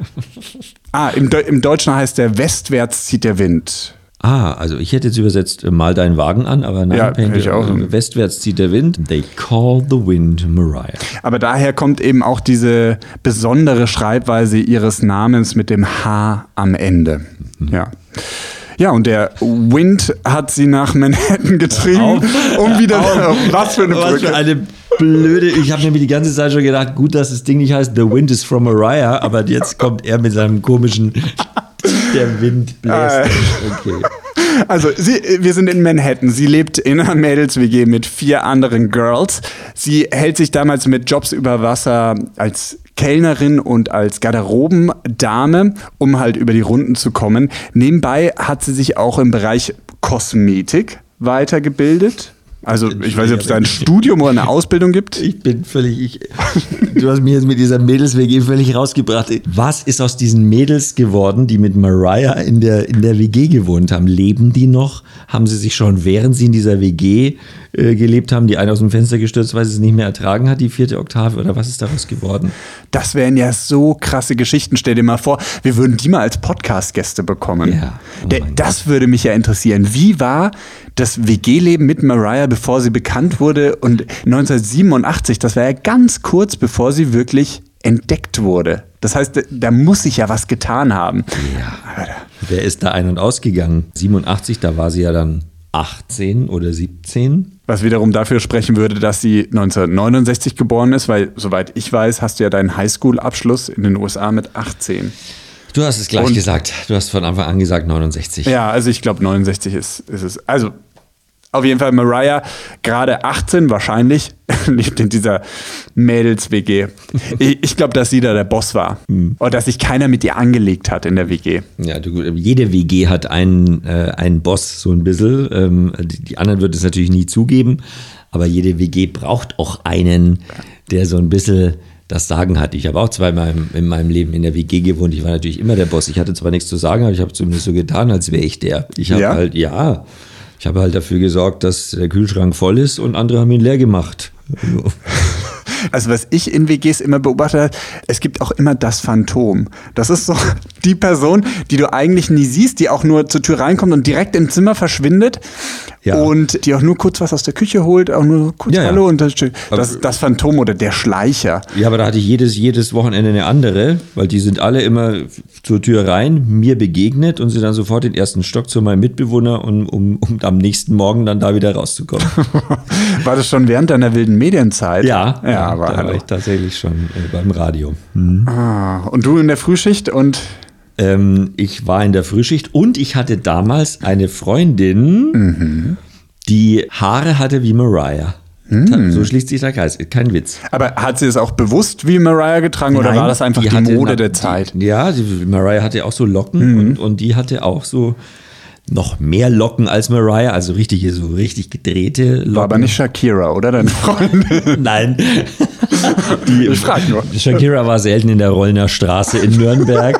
Im Deutschen heißt der Westwärts zieht der Wind. Also ich hätte jetzt übersetzt, mal deinen Wagen an, aber nein, Ja, Paint ich Your- auch. Westwärts zieht der Wind. They call the wind Mariah. Aber daher kommt eben auch diese besondere Schreibweise ihres Namens mit dem H am Ende. Ja. Ja, und der Wind hat sie nach Manhattan getrieben, um wieder... Was für eine Was Brücke. für eine blöde... Ich habe nämlich die ganze Zeit schon gedacht, gut, dass das Ding nicht heißt The Wind is from Mariah, aber jetzt kommt er mit seinem komischen... Der Wind bläst. Okay. Also, wir sind in Manhattan. Sie lebt in einer Mädels-WG mit 4 anderen Girls. Sie hält sich damals mit Jobs über Wasser als Kellnerin und als Garderobendame, um halt über die Runden zu kommen. Nebenbei hat sie sich auch im Bereich Kosmetik weitergebildet. Also ich weiß nicht, ob es da ein Studium oder eine Ausbildung gibt. Ich bin völlig, du hast mich jetzt mit dieser Mädels-WG völlig rausgebracht. Was ist aus diesen Mädels geworden, die mit Mariah in der WG gewohnt haben? Leben die noch? Haben sie sich schon, während sie in dieser WG gelebt haben, die eine aus dem Fenster gestürzt, weil sie es nicht mehr ertragen hat, die 4. Oktave? Oder was ist daraus geworden? Das wären ja so krasse Geschichten. Stell dir mal vor, wir würden die mal als Podcast-Gäste bekommen. Ja. Das würde mich ja interessieren. Wie war das WG-Leben mit Mariah, bevor sie bekannt wurde? Und 1987, das war ja ganz kurz, bevor sie wirklich entdeckt wurde. Das heißt, da muss sich ja was getan haben. Ja. Wer ist da ein- und ausgegangen? 87, da war sie ja dann 18 oder 17. Was wiederum dafür sprechen würde, dass sie 1969 geboren ist, weil, soweit ich weiß, hast du ja deinen Highschool-Abschluss in den USA mit 18. Du hast es gleich gesagt. Du hast von Anfang an gesagt 69. Ja, also ich glaube 69 ist es. Also auf jeden Fall Mariah, gerade 18 wahrscheinlich, lebt in dieser Mädels-WG. Ich glaube, dass sie da der Boss war. Oder dass sich keiner mit ihr angelegt hat in der WG. Ja, jede WG hat einen Boss, so ein bisschen. Die anderen wird es natürlich nie zugeben. Aber jede WG braucht auch einen, der so ein bisschen das Sagen hat. Ich habe auch zweimal in meinem Leben in der WG gewohnt. Ich war natürlich immer der Boss. Ich hatte zwar nichts zu sagen, aber ich habe zumindest so getan, als wäre ich der. Ich habe halt dafür gesorgt, dass der Kühlschrank voll ist und andere haben ihn leer gemacht. Also was ich in WGs immer beobachtet habe, es gibt auch immer das Phantom. Das ist so die Person, die du eigentlich nie siehst, die auch nur zur Tür reinkommt und direkt im Zimmer verschwindet. Ja. Und die auch nur kurz was aus der Küche holt, auch nur kurz Hallo. Und das Phantom oder der Schleicher. Ja, aber da hatte ich jedes Wochenende eine andere, weil die sind alle immer zur Tür rein, mir begegnet und sind dann sofort den ersten Stock zu meinem Mitbewohner, um am nächsten Morgen dann da wieder rauszukommen. War das schon während deiner wilden Medienzeit? Ja, da war ich tatsächlich schon beim Radio. Und du in der Frühschicht und... Ich war in der Frühschicht und ich hatte damals eine Freundin, die Haare hatte wie Mariah. So schließt sich der Kreis, kein Witz. Aber hat sie es auch bewusst wie Mariah getragen oder war das einfach die Mode der Zeit? Mariah hatte auch so Locken und die hatte auch so noch mehr Locken als Mariah, also richtig gedrehte Locken. War aber nicht Shakira, oder deine Freundin? Nein. Ich frage nur. Shakira war selten in der Rollner Straße in Nürnberg.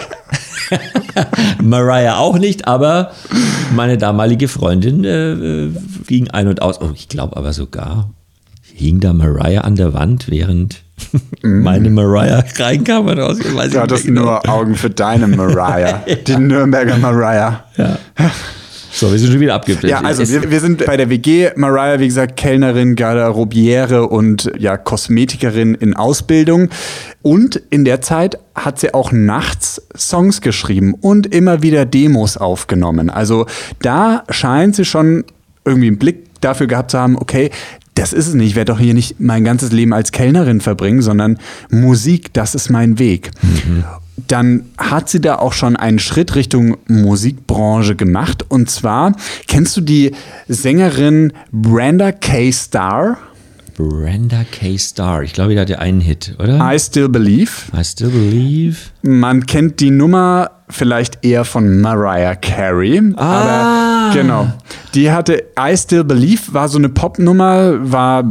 Mariah auch nicht, aber meine damalige Freundin ging ein und aus. Oh, ich glaube aber sogar, hing da Mariah an der Wand, während meine Mariah reinkam und raus. Du hattest nur Augen für deine Mariah, die Nürnberger Mariah. Ja. So, wir sind schon wieder abgeblitzt. Ja, also wir sind bei der WG. Mariah, wie gesagt, Kellnerin, Garderobiere und Kosmetikerin in Ausbildung. Und in der Zeit hat sie auch nachts Songs geschrieben und immer wieder Demos aufgenommen. Also da scheint sie schon irgendwie einen Blick dafür gehabt zu haben, okay, das ist es nicht. Ich werde doch hier nicht mein ganzes Leben als Kellnerin verbringen, sondern Musik, das ist mein Weg. Dann hat sie da auch schon einen Schritt Richtung Musikbranche gemacht. Und zwar, kennst du die Sängerin Brenda K. Starr? Brenda K. Starr. Ich glaube, die hatte einen Hit, oder? I Still Believe. I Still Believe. Man kennt die Nummer vielleicht eher von Mariah Carey. Aber genau. Die hatte I Still Believe, war so eine Popnummer, war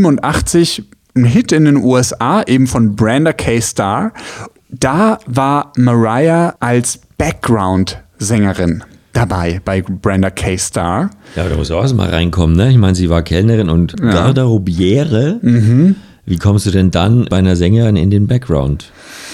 87 ein Hit in den USA, eben von Brenda K. Starr. Da war Mariah als Background-Sängerin dabei bei Brenda K. Starr. Ja, da muss auch erstmal reinkommen, ne? Ich meine, sie war Kellnerin und Garderobiere. Wie kommst du denn dann bei einer Sängerin in den Background?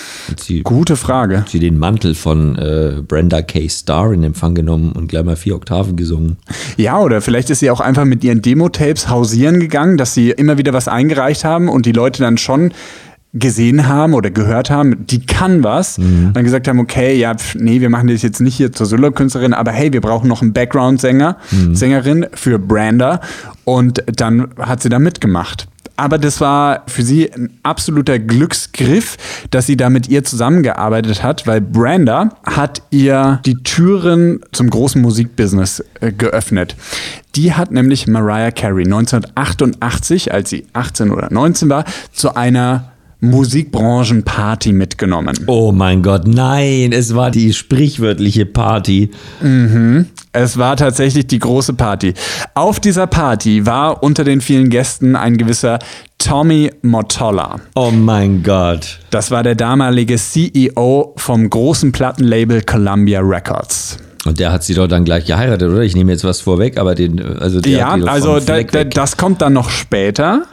Gute Frage. Hat sie den Mantel von Brenda K. Starr in Empfang genommen und gleich mal 4 Oktaven gesungen? Ja, oder vielleicht ist sie auch einfach mit ihren Demo-Tapes hausieren gegangen, dass sie immer wieder was eingereicht haben und die Leute dann schon gesehen haben oder gehört haben, die kann was. Und dann gesagt haben, okay, wir machen das jetzt nicht hier zur Solokünstlerin, aber hey, wir brauchen noch einen Background-Sänger, Sängerin für Brenda. Und dann hat sie da mitgemacht. Aber das war für sie ein absoluter Glücksgriff, dass sie da mit ihr zusammengearbeitet hat, weil Brenda hat ihr die Türen zum großen Musikbusiness geöffnet. Die hat nämlich Mariah Carey 1988, als sie 18 oder 19 war, zu einer Musikbranchenparty mitgenommen. Oh mein Gott, nein, es war die sprichwörtliche Party. Es war tatsächlich die große Party. Auf dieser Party war unter den vielen Gästen ein gewisser Tommy Mottola. Oh mein Gott. Das war der damalige CEO vom großen Plattenlabel Columbia Records. Und der hat sie doch dann gleich geheiratet, oder? Ich nehme jetzt was vorweg, aber der hat die doch vom Fleck weg. Das kommt dann noch später.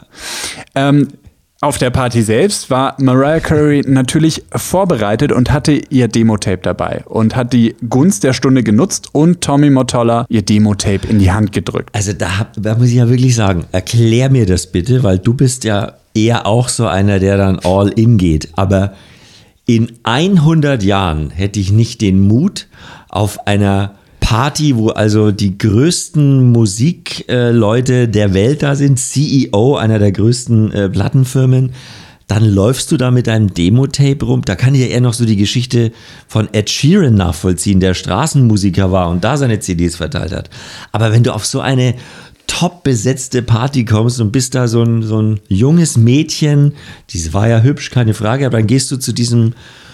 Auf der Party selbst war Mariah Carey natürlich vorbereitet und hatte ihr Demo-Tape dabei und hat die Gunst der Stunde genutzt und Tommy Mottola ihr Demo-Tape in die Hand gedrückt. Also da muss ich ja wirklich sagen, erklär mir das bitte, weil du bist ja eher auch so einer, der dann all in geht. Aber in 100 Jahren hätte ich nicht den Mut, auf einer Party, wo also die größten Musikleute der Welt da sind, CEO einer der größten Plattenfirmen, dann läufst du da mit deinem Demo-Tape rum. Da kann ich ja eher noch so die Geschichte von Ed Sheeran nachvollziehen, der Straßenmusiker war und da seine CDs verteilt hat. Aber wenn du auf so eine top besetzte Party kommst und bist da so ein junges Mädchen, die war ja hübsch, keine Frage, aber dann gehst du zu diesem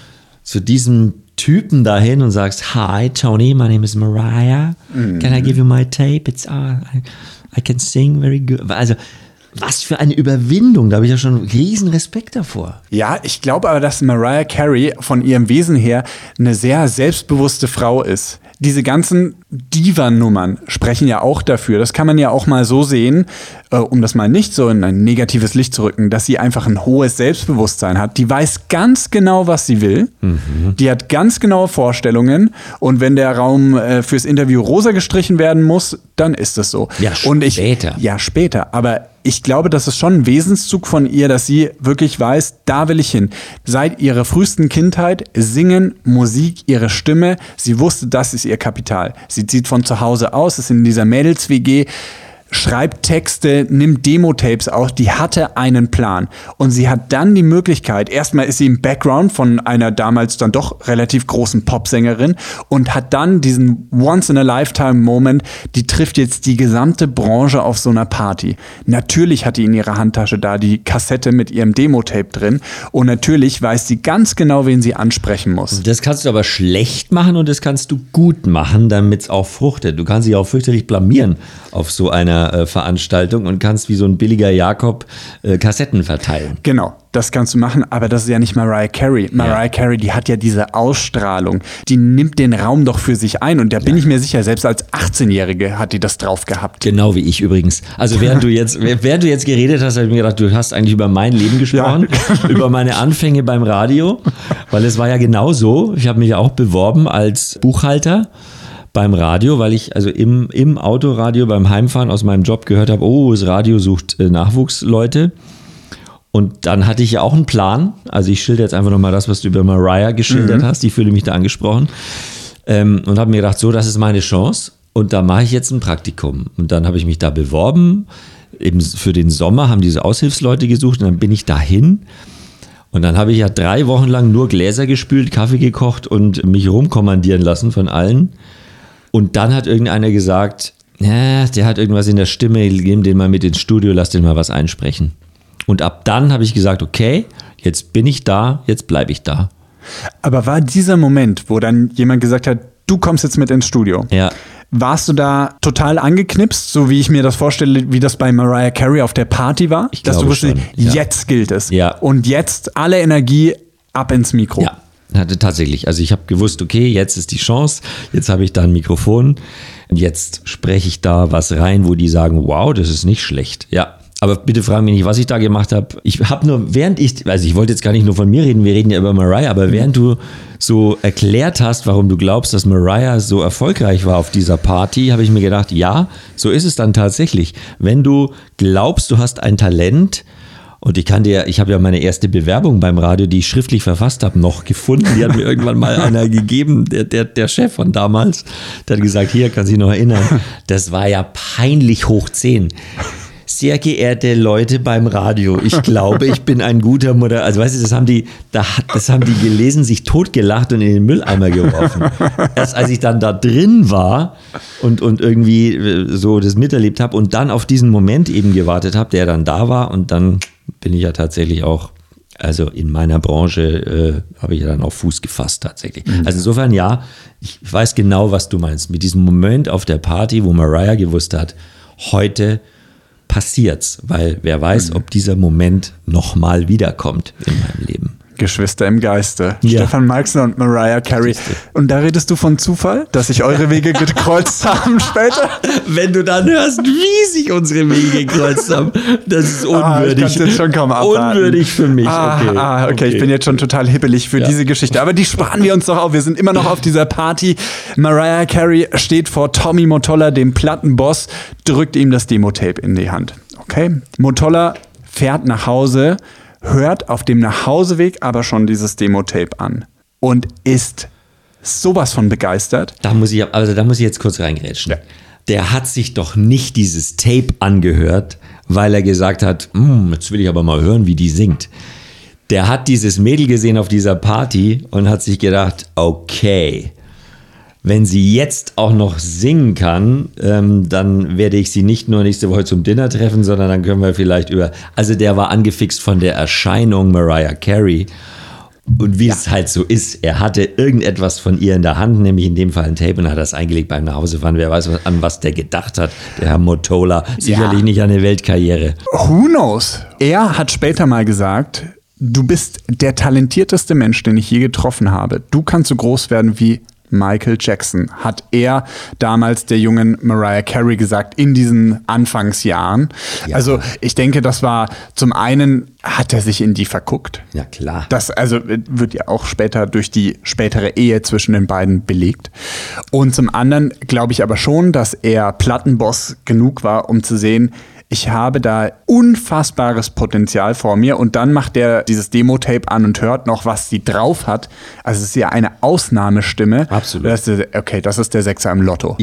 Typen dahin und sagst, hi Tony, my name is Mariah. Can I give you my tape? I can sing very good. Also, was für eine Überwindung, da habe ich ja schon riesen Respekt davor. Ja, ich glaube aber, dass Mariah Carey von ihrem Wesen her eine sehr selbstbewusste Frau ist. Diese ganzen Diva-Nummern sprechen ja auch dafür. Das kann man ja auch mal so sehen, um das mal nicht so in ein negatives Licht zu rücken, dass sie einfach ein hohes Selbstbewusstsein hat. Die weiß ganz genau, was sie will. Die hat ganz genaue Vorstellungen. Und wenn der Raum fürs Interview rosa gestrichen werden muss, dann ist es so. Ja, später. Ja, später. Aber ich glaube, das ist schon ein Wesenszug von ihr, dass sie wirklich weiß, da will ich hin. Seit ihrer frühesten Kindheit Singen, Musik, ihre Stimme. Sie wusste, das ist ihr Kapital. Sie zieht von zu Hause aus, ist in dieser Mädels-WG, schreibt Texte, nimmt Demo-Tapes auf, die hatte einen Plan. Und sie hat dann die Möglichkeit, erstmal ist sie im Background von einer damals dann doch relativ großen Popsängerin und hat dann diesen Once-in-a-Lifetime-Moment, die trifft jetzt die gesamte Branche auf so einer Party. Natürlich hat die in ihrer Handtasche da die Kassette mit ihrem Demo-Tape drin und natürlich weiß sie ganz genau, wen sie ansprechen muss. Das kannst du aber schlecht machen und das kannst du gut machen, damit es auch fruchtet. Du kannst dich auch fürchterlich blamieren auf so einer Veranstaltung und kannst wie so ein billiger Jakob Kassetten verteilen. Genau, das kannst du machen, aber das ist ja nicht Mariah Carey. Mariah Carey, die hat ja diese Ausstrahlung, die nimmt den Raum doch für sich ein und da bin ich mir sicher, selbst als 18-Jährige hat die das drauf gehabt. Genau wie ich übrigens. Also während du jetzt geredet hast, habe ich mir gedacht, du hast eigentlich über mein Leben gesprochen, über meine Anfänge beim Radio, weil es war ja genau so. Ich habe mich ja auch beworben als Buchhalter beim Radio, weil ich also im Autoradio beim Heimfahren aus meinem Job gehört habe, oh, das Radio sucht Nachwuchsleute. Und dann hatte ich ja auch einen Plan. Also ich schilder jetzt einfach nochmal das, was du über Mariah geschildert hast. Ich fühle mich da angesprochen. Und habe mir gedacht, so, das ist meine Chance. Und da mache ich jetzt ein Praktikum. Und dann habe ich mich da beworben. Eben für den Sommer haben diese Aushilfsleute gesucht. Und dann bin ich dahin. Und dann habe ich ja 3 Wochen lang nur Gläser gespült, Kaffee gekocht und mich rumkommandieren lassen von allen. Und dann hat irgendeiner gesagt, ja, der hat irgendwas in der Stimme, nimm den mal mit ins Studio, lass den mal was einsprechen. Und ab dann habe ich gesagt, okay, jetzt bin ich da, jetzt bleibe ich da. Aber war dieser Moment, wo dann jemand gesagt hat, du kommst jetzt mit ins Studio, ja. Warst du da total angeknipst, so wie ich mir das vorstelle, wie das bei Mariah Carey auf der Party war? Ich glaube schon, jetzt gilt es. Ja. Und jetzt alle Energie ab ins Mikro. Ja. Tatsächlich, also ich habe gewusst, okay, jetzt ist die Chance, jetzt habe ich da ein Mikrofon, jetzt spreche ich da was rein, wo die sagen, wow, das ist nicht schlecht. Ja, aber bitte frag mich nicht, was ich da gemacht habe. Ich habe nur, ich wollte jetzt gar nicht nur von mir reden, wir reden ja über Mariah, aber während du so erklärt hast, warum du glaubst, dass Mariah so erfolgreich war auf dieser Party, habe ich mir gedacht, ja, so ist es dann tatsächlich. Wenn du glaubst, du hast ein Talent. Und ich habe ja meine erste Bewerbung beim Radio, die ich schriftlich verfasst habe, noch gefunden. Die hat mir irgendwann mal einer gegeben, der Chef von damals. Der hat gesagt, hier, kann sich noch erinnern. Das war ja peinlich hoch 10. Sehr geehrte Leute beim Radio, ich glaube, ich bin ein guter Moderator. Also weißt du, das haben die gelesen, sich totgelacht und in den Mülleimer geworfen. Erst als ich dann da drin war und irgendwie so das miterlebt habe und dann auf diesen Moment eben gewartet habe, der dann da war und dann bin ich ja tatsächlich auch Also in meiner Branche habe ich ja dann auch Fuß gefasst tatsächlich. Also insofern ja, ich weiß genau, was du meinst. Mit diesem Moment auf der Party, wo Mariah gewusst hat, heute passiert's. Weil wer weiß, ob dieser Moment nochmal wiederkommt in meinem Leben. Geschwister im Geiste. Ja. Stefan Malxner und Mariah Carey. Und da redest du von Zufall, dass sich eure Wege gekreuzt haben später? Wenn du dann hörst, wie sich unsere Wege gekreuzt haben, das ist unwürdig. Ich kann's jetzt schon kaum abwarten. Unwürdig für mich. Okay, ich bin jetzt schon total hibbelig für diese Geschichte. Aber die sparen wir uns doch auf. Wir sind immer noch auf dieser Party. Mariah Carey steht vor Tommy Mottola, dem Plattenboss, drückt ihm das Demo-Tape in die Hand. Okay, Mottola fährt nach Hause, hört auf dem Nachhauseweg aber schon dieses Demo-Tape an und ist sowas von begeistert. Da muss ich jetzt kurz reingrätschen. Ja. Der hat sich doch nicht dieses Tape angehört, weil er gesagt hat, jetzt will ich aber mal hören, wie die singt. Der hat dieses Mädel gesehen auf dieser Party und hat sich gedacht, okay, wenn sie jetzt auch noch singen kann, dann werde ich sie nicht nur nächste Woche zum Dinner treffen, sondern dann können wir vielleicht also der war angefixt von der Erscheinung Mariah Carey. Und wie es halt so ist, er hatte irgendetwas von ihr in der Hand, nämlich in dem Fall ein Tape, und hat das eingelegt beim Nachhausefahren. Wer weiß, an was der gedacht hat, der Herr Mottola. Sicherlich nicht an eine Weltkarriere. Who knows? Er hat später mal gesagt, du bist der talentierteste Mensch, den ich je getroffen habe. Du kannst so groß werden wie Michael Jackson, hat er damals der jungen Mariah Carey gesagt, in diesen Anfangsjahren. Ja. Also ich denke, das war zum einen, hat er sich in die verguckt. Ja, klar. Das also wird ja auch später durch die spätere Ehe zwischen den beiden belegt. Und zum anderen glaube ich aber schon, dass er Plattenboss genug war, um zu sehen, ich habe da unfassbares Potenzial vor mir, und dann macht der dieses Demo-Tape an und hört noch, was sie drauf hat. Also es ist ja eine Ausnahmestimme. Absolut. Das ist der Sechser im Lotto.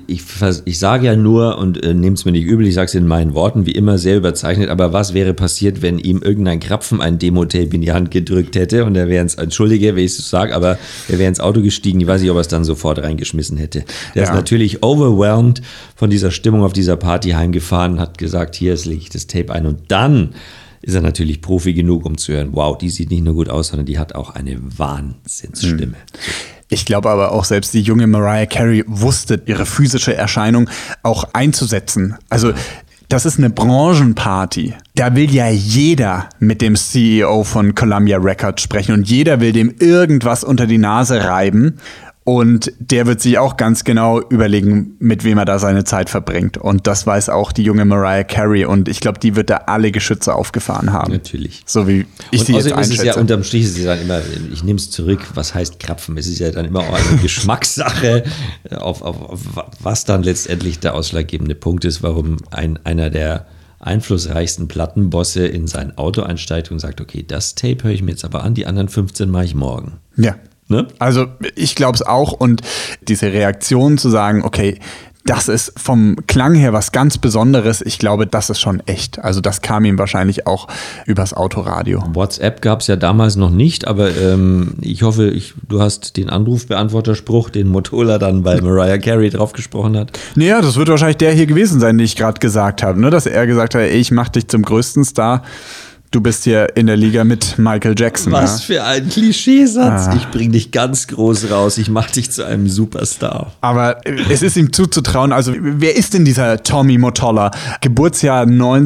Ich sage ja nur, und nehmt es mir nicht übel, ich sage es in meinen Worten, wie immer sehr überzeichnet, aber was wäre passiert, wenn ihm irgendein Krapfen ein Demo-Tape in die Hand gedrückt hätte und er wäre entschuldige, wenn ich es sage, aber er wäre ins Auto gestiegen, ich weiß nicht, ob er es dann sofort reingeschmissen hätte. Der ist natürlich overwhelmed von dieser Stimmung auf dieser Party heimgefahren, hat gesagt, hier lege ich das Tape ein, und dann ist er natürlich Profi genug, um zu hören, wow, die sieht nicht nur gut aus, sondern die hat auch eine Wahnsinnsstimme. Ich glaube aber auch, selbst die junge Mariah Carey wusste, ihre physische Erscheinung auch einzusetzen. Also das ist eine Branchenparty. Da will ja jeder mit dem CEO von Columbia Records sprechen und jeder will dem irgendwas unter die Nase reiben. Und der wird sich auch ganz genau überlegen, mit wem er da seine Zeit verbringt. Und das weiß auch die junge Mariah Carey. Und ich glaube, die wird da alle Geschütze aufgefahren haben. Natürlich. So wie ich sie jetzt einschätze. Ist es ja unterm Strich, ist es dann immer, ich nehme es zurück, was heißt Krapfen? Es ist ja dann immer auch eine Geschmackssache, auf was dann letztendlich der ausschlaggebende Punkt ist, warum einer der einflussreichsten Plattenbosse in sein Auto einsteigt und sagt, okay, das Tape höre ich mir jetzt aber an, die anderen 15 mache ich morgen. Ja. Ne? Also ich glaube es auch, und diese Reaktion zu sagen, okay, das ist vom Klang her was ganz Besonderes, ich glaube, das ist schon echt. Also das kam ihm wahrscheinlich auch übers Autoradio. WhatsApp gab es ja damals noch nicht, aber ich hoffe, du hast den Anrufbeantworterspruch, den Mottola dann bei Mariah Carey drauf gesprochen hat. Naja, das wird wahrscheinlich der hier gewesen sein, den ich gerade gesagt habe, ne? Dass er gesagt hat, ey, ich mach dich zum größten Star. Du bist hier in der Liga mit Michael Jackson. Was für ein Klischeesatz. Ich bring dich ganz groß raus. Ich mach dich zu einem Superstar. Aber es ist ihm zuzutrauen. Also wer ist denn dieser Tommy Mottola? Geburtsjahr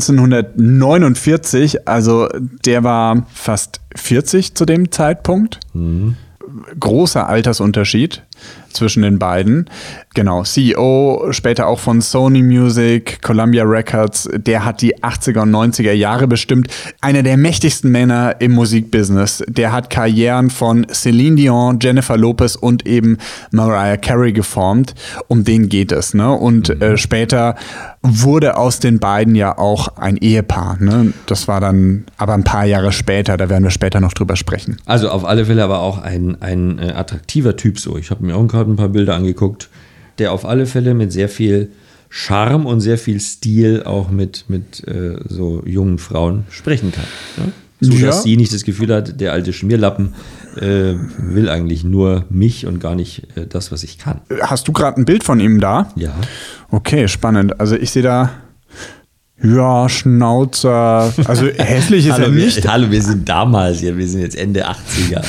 1949. Also der war fast 40 zu dem Zeitpunkt. Großer Altersunterschied zwischen den beiden. Genau, CEO, später auch von Sony Music, Columbia Records, der hat die 80er und 90er Jahre bestimmt. Einer der mächtigsten Männer im Musikbusiness. Der hat Karrieren von Celine Dion, Jennifer Lopez und eben Mariah Carey geformt. Um den geht es, ne? Und später wurde aus den beiden ja auch ein Ehepaar, ne? Das war dann aber ein paar Jahre später, da werden wir später noch drüber sprechen. Also auf alle Fälle aber auch ein attraktiver Typ so. Ich habe mir auch gerade ein paar Bilder angeguckt, der auf alle Fälle mit sehr viel Charme und sehr viel Stil auch mit so jungen Frauen sprechen kann. Ne? So, dass sie nicht das Gefühl hat, der alte Schmierlappen will eigentlich nur mich und gar nicht das, was ich kann. Hast du gerade ein Bild von ihm da? Ja. Okay, spannend. Also ich sehe da, Ja, Schnauzer. Also hässlich ist er nicht. Hallo, wir sind damals hier, wir sind jetzt Ende 80er.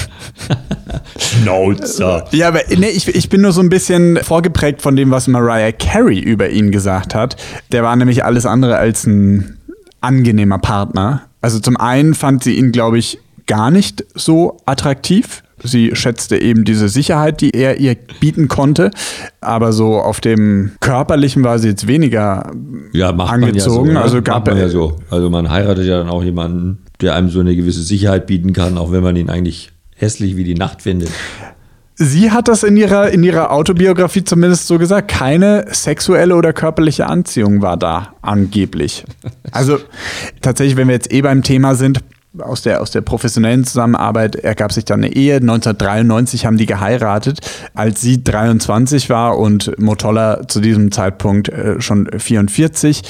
Schnauzer. Ja, aber nee, ich bin nur so ein bisschen vorgeprägt von dem, was Mariah Carey über ihn gesagt hat. Der war nämlich alles andere als ein angenehmer Partner. Also zum einen fand sie ihn, glaube ich, gar nicht so attraktiv. Sie schätzte eben diese Sicherheit, die er ihr bieten konnte. Aber so auf dem Körperlichen war sie jetzt weniger angezogen. Macht man ja so. Also man heiratet ja dann auch jemanden, der einem so eine gewisse Sicherheit bieten kann, auch wenn man ihn eigentlich hässlich wie die Nacht findet. Sie hat das in ihrer Autobiografie zumindest so gesagt. Keine sexuelle oder körperliche Anziehung war da angeblich. Also tatsächlich, wenn wir jetzt beim Thema sind, aus der professionellen Zusammenarbeit ergab sich dann eine Ehe. 1993 haben die geheiratet, als sie 23 war und Mottola zu diesem Zeitpunkt schon 44.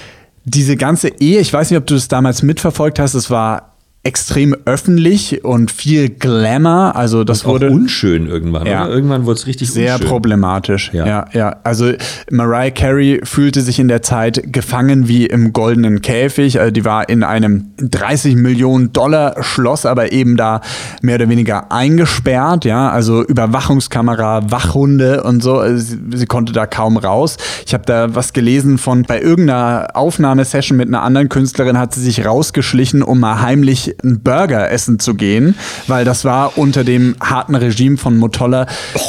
Diese Ehe, ich weiß nicht, ob du das damals mitverfolgt hast, es war extrem öffentlich und viel Glamour. Also das wurde auch unschön irgendwann. Ja, oder? Irgendwann wurde es richtig sehr unschön. Problematisch. Ja. Also Mariah Carey fühlte sich in der Zeit gefangen wie im goldenen Käfig. Also die war in einem $30 Millionen Schloss, aber eben da mehr oder weniger eingesperrt. Ja, also Überwachungskamera, Wachhunde und so. Also sie konnte da kaum raus. Ich habe da was gelesen von bei irgendeiner Aufnahmesession mit einer anderen Künstlerin hat sie sich rausgeschlichen, um mal heimlich einen Burger essen zu gehen, weil das war unter dem harten Regime von Mottola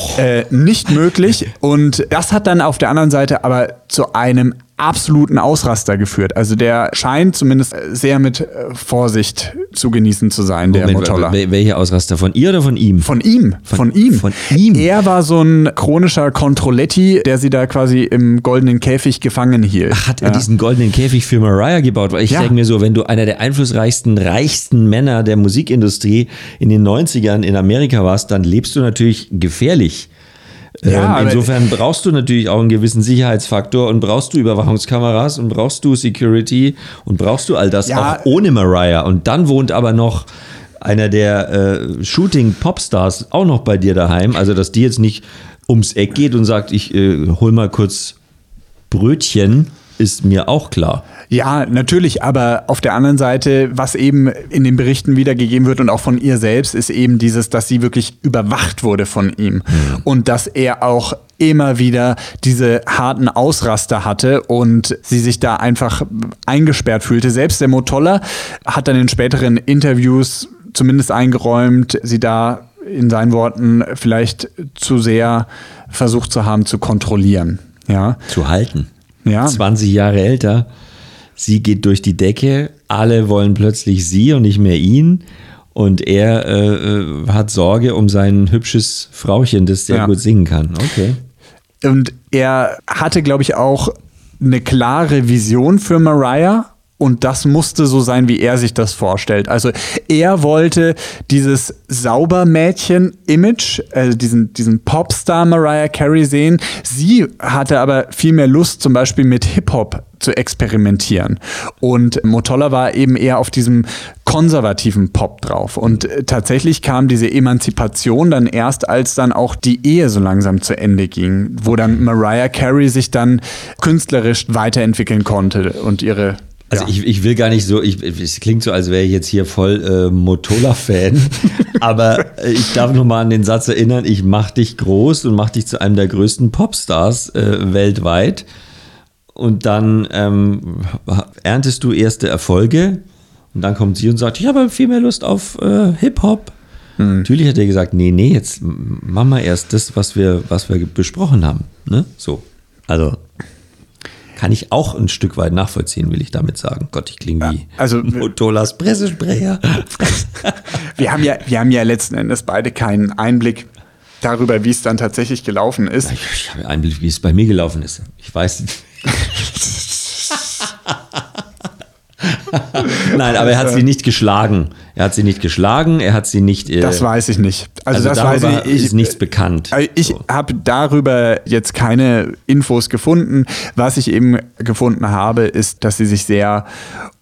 nicht möglich. Und das hat dann auf der anderen Seite aber zu einem absoluten Ausraster geführt. Also der scheint zumindest sehr mit Vorsicht zu genießen zu sein, der Mottola. Welcher Ausraster? Von ihr oder von ihm? Von ihm. Von ihm. Er war so ein chronischer Controletti, der sie da quasi im goldenen Käfig gefangen hielt. Ach, hat er diesen goldenen Käfig für Mariah gebaut? Weil ich denke mir so, wenn du einer der einflussreichsten, reichsten Männer der Musikindustrie in den 90ern in Amerika warst, dann lebst du natürlich gefährlich. Ja, insofern brauchst du natürlich auch einen gewissen Sicherheitsfaktor und brauchst du Überwachungskameras und brauchst du Security und brauchst du all das auch ohne Mariah. Und dann wohnt aber noch einer der Shooting-Popstars auch noch bei dir daheim. Also, dass die jetzt nicht ums Eck geht und sagt, ich hol mal kurz Brötchen, ist mir auch klar. Ja, natürlich, aber auf der anderen Seite, was eben in den Berichten wiedergegeben wird und auch von ihr selbst, ist eben dieses, dass sie wirklich überwacht wurde von ihm und dass er auch immer wieder diese harten Ausraster hatte und sie sich da einfach eingesperrt fühlte. Selbst der Mottola hat dann in späteren Interviews zumindest eingeräumt, sie da in seinen Worten vielleicht zu sehr versucht zu haben, zu kontrollieren. Ja. Zu halten. Ja. 20 Jahre älter. Sie geht durch die Decke, alle wollen plötzlich sie und nicht mehr ihn. Und er hat Sorge um sein hübsches Frauchen, das sehr gut singen kann. Okay. Und er hatte, glaube ich, auch eine klare Vision für Mariah. Und das musste so sein, wie er sich das vorstellt. Also er wollte dieses Saubermädchen-Image, also diesen Popstar Mariah Carey sehen. Sie hatte aber viel mehr Lust, zum Beispiel mit Hip-Hop zu experimentieren. Und Mottola war eben eher auf diesem konservativen Pop drauf. Und tatsächlich kam diese Emanzipation dann erst, als dann auch die Ehe so langsam zu Ende ging, wo dann Mariah Carey sich dann künstlerisch weiterentwickeln konnte und ihre... Also ich will gar nicht so, es klingt so, als wäre ich jetzt hier voll Mottola-Fan, aber ich darf noch mal an den Satz erinnern, ich mach dich groß und mach dich zu einem der größten Popstars weltweit und dann erntest du erste Erfolge und dann kommt sie und sagt, ich habe viel mehr Lust auf Hip-Hop. Natürlich hat er gesagt, nee, jetzt mach mal erst das, was wir besprochen haben. Ne? So, also... Kann ich auch ein Stück weit nachvollziehen, will ich damit sagen. Gott, ich klinge wie Mottolas Pressesprecher. Wir haben ja letzten Endes beide keinen Einblick darüber, wie es dann tatsächlich gelaufen ist. Ich habe einen Einblick, wie es bei mir gelaufen ist. Ich weiß nicht. Nein, aber er hat sie nicht geschlagen. Er hat sie nicht... das weiß ich nicht. Also das weiß ich, ist nichts bekannt. Ich habe darüber jetzt keine Infos gefunden. Was ich eben gefunden habe, ist, dass sie sich sehr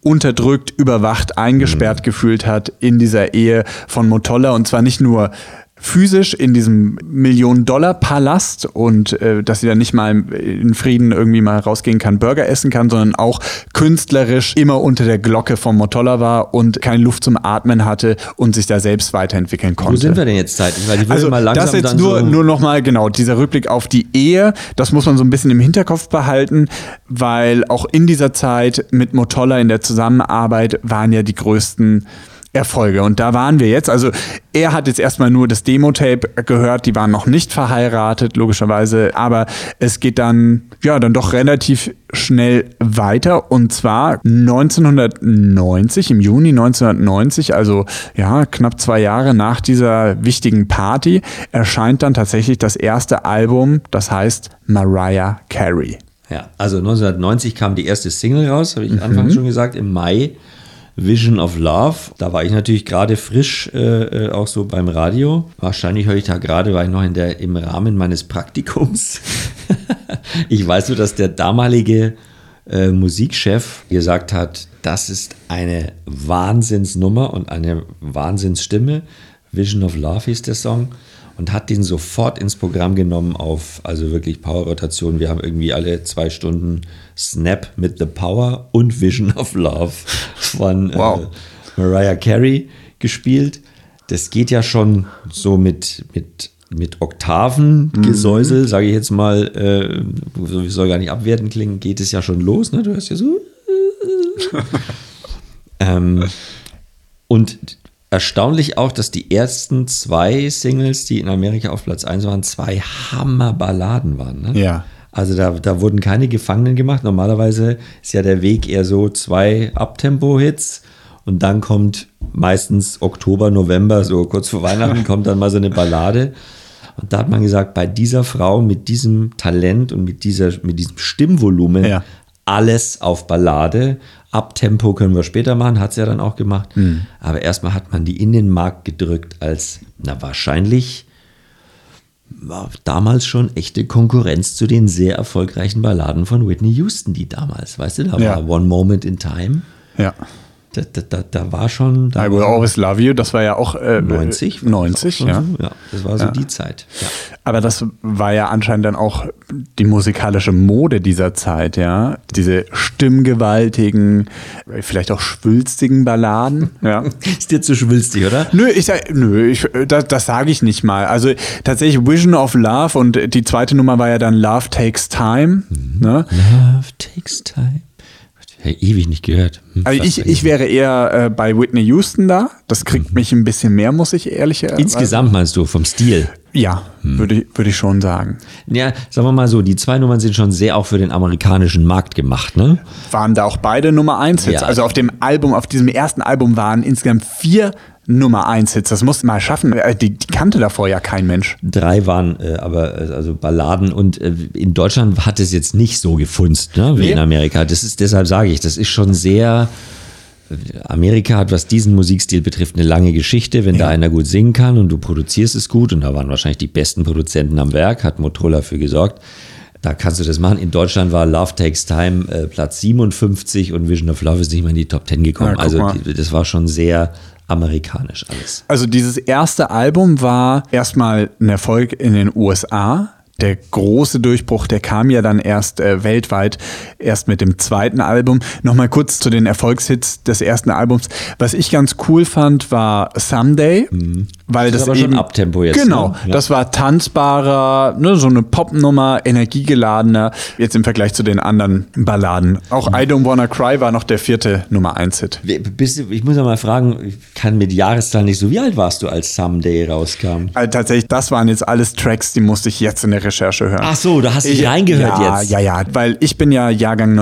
unterdrückt, überwacht, eingesperrt gefühlt hat in dieser Ehe von Mottola. Und zwar nicht nur physisch in diesem Millionen-Dollar-Palast und dass sie dann nicht mal in Frieden irgendwie mal rausgehen kann, Burger essen kann, sondern auch künstlerisch immer unter der Glocke vom Mottola war und keine Luft zum Atmen hatte und sich da selbst weiterentwickeln konnte. Wo sind wir denn jetzt zeitlich? Weil ich will mal langsam das jetzt dann nur nochmal, genau, dieser Rückblick auf die Ehe, das muss man so ein bisschen im Hinterkopf behalten, weil auch in dieser Zeit mit Mottola in der Zusammenarbeit waren ja die größten Erfolge. Und da waren wir jetzt. Also er hat jetzt erstmal nur das Demo-Tape gehört, die waren noch nicht verheiratet, logischerweise, aber es geht dann, ja, dann doch relativ schnell weiter. Und zwar 1990, im Juni 1990, also ja, knapp 2 Jahre nach dieser wichtigen Party, erscheint dann tatsächlich das erste Album, das heißt Mariah Carey. Ja, also 1990 kam die erste Single raus, habe ich anfangs schon gesagt, im Mai. Vision of Love. Da war ich natürlich gerade frisch auch so beim Radio. Wahrscheinlich höre ich da gerade, war ich noch im Rahmen meines Praktikums. Ich weiß nur, dass der damalige Musikchef gesagt hat, das ist eine Wahnsinnsnummer und eine Wahnsinnsstimme. Vision of Love hieß der Song. Und hat den sofort ins Programm genommen auf, also wirklich Power-Rotation. Wir haben irgendwie alle 2 Stunden Snap mit The Power und Vision of Love von Mariah Carey gespielt. Das geht ja schon so mit Oktavengesäusel, sage ich jetzt mal, soll gar nicht abwertend klingen, geht es ja schon los. Ne? Du hörst ja so. Und erstaunlich auch, dass die ersten 2 Singles, die in Amerika auf Platz 1 waren, 2 Hammerballaden waren. Ne? Ja. Also da wurden keine Gefangenen gemacht. Normalerweise ist ja der Weg eher so 2 Uptempo-Hits und dann kommt meistens Oktober, November, so kurz vor Weihnachten kommt dann mal so eine Ballade. Und da hat man gesagt, bei dieser Frau mit diesem Talent und mit diesem Stimmvolumen, alles auf Ballade. Abtempo können wir später machen, hat es ja dann auch gemacht. Aber erstmal hat man die in den Markt gedrückt als, wahrscheinlich war damals schon echte Konkurrenz zu den sehr erfolgreichen Balladen von Whitney Houston, die damals, weißt du, da war One Moment in Time. Ja. Da war schon... I Will Always Love You, das war ja auch 90, ja. Ja, das war so die Zeit. Ja. Aber das war ja anscheinend dann auch die musikalische Mode dieser Zeit, ja. Diese stimmgewaltigen, vielleicht auch schwülstigen Balladen. Ja. Ist dir zu schwülstig, oder? Das sage ich nicht mal. Also tatsächlich Vision of Love und die zweite Nummer war ja dann Love Takes Time. Ne? Love Takes Time. Hey, ewig nicht gehört. Also ich wäre eher bei Whitney Houston da. Das kriegt mich ein bisschen mehr, muss ich ehrlich sagen. Insgesamt meinst du, vom Stil? Ja, würde ich schon sagen. Ja, sagen wir mal so, die 2 Nummern sind schon sehr auch für den amerikanischen Markt gemacht, ne? Waren da auch beide Nummer 1 Hits. Ja. Also auf diesem ersten Album waren insgesamt 4 Nummer 1 Hits. Das musste man schaffen. Die kannte davor ja kein Mensch. 3 waren also Balladen und in Deutschland hat es jetzt nicht so gefunzt, ne, wie in Amerika. Deshalb sage ich, das ist schon sehr. Amerika hat, was diesen Musikstil betrifft, eine lange Geschichte. Wenn da einer gut singen kann und du produzierst es gut, und da waren wahrscheinlich die besten Produzenten am Werk, hat Mottola für gesorgt, da kannst du das machen. In Deutschland war Love Takes Time Platz 57 und Vision of Love ist nicht mal in die Top 10 gekommen. Das war schon sehr amerikanisch alles. Also dieses erste Album war erstmal ein Erfolg in den USA. Der große Durchbruch, der kam ja dann erst weltweit, erst mit dem zweiten Album. Nochmal kurz zu den Erfolgshits des ersten Albums. Was ich ganz cool fand, war Someday, weil das ist aber eben schon Abtempo jetzt. Genau, ne? Ja. Das war tanzbarer, ne, so eine Popnummer, energiegeladener, jetzt im Vergleich zu den anderen Balladen. Auch I Don't Wanna Cry war noch der 4. Nummer 1 Hit. Ich muss ja mal fragen, ich kann mit Jahreszahlen nicht so, wie alt warst du, als Someday rauskam? Also tatsächlich, das waren jetzt alles Tracks, die musste ich jetzt in der Recherche hören. Ach so, da hast du reingehört jetzt. Ja, weil ich bin ja Jahrgang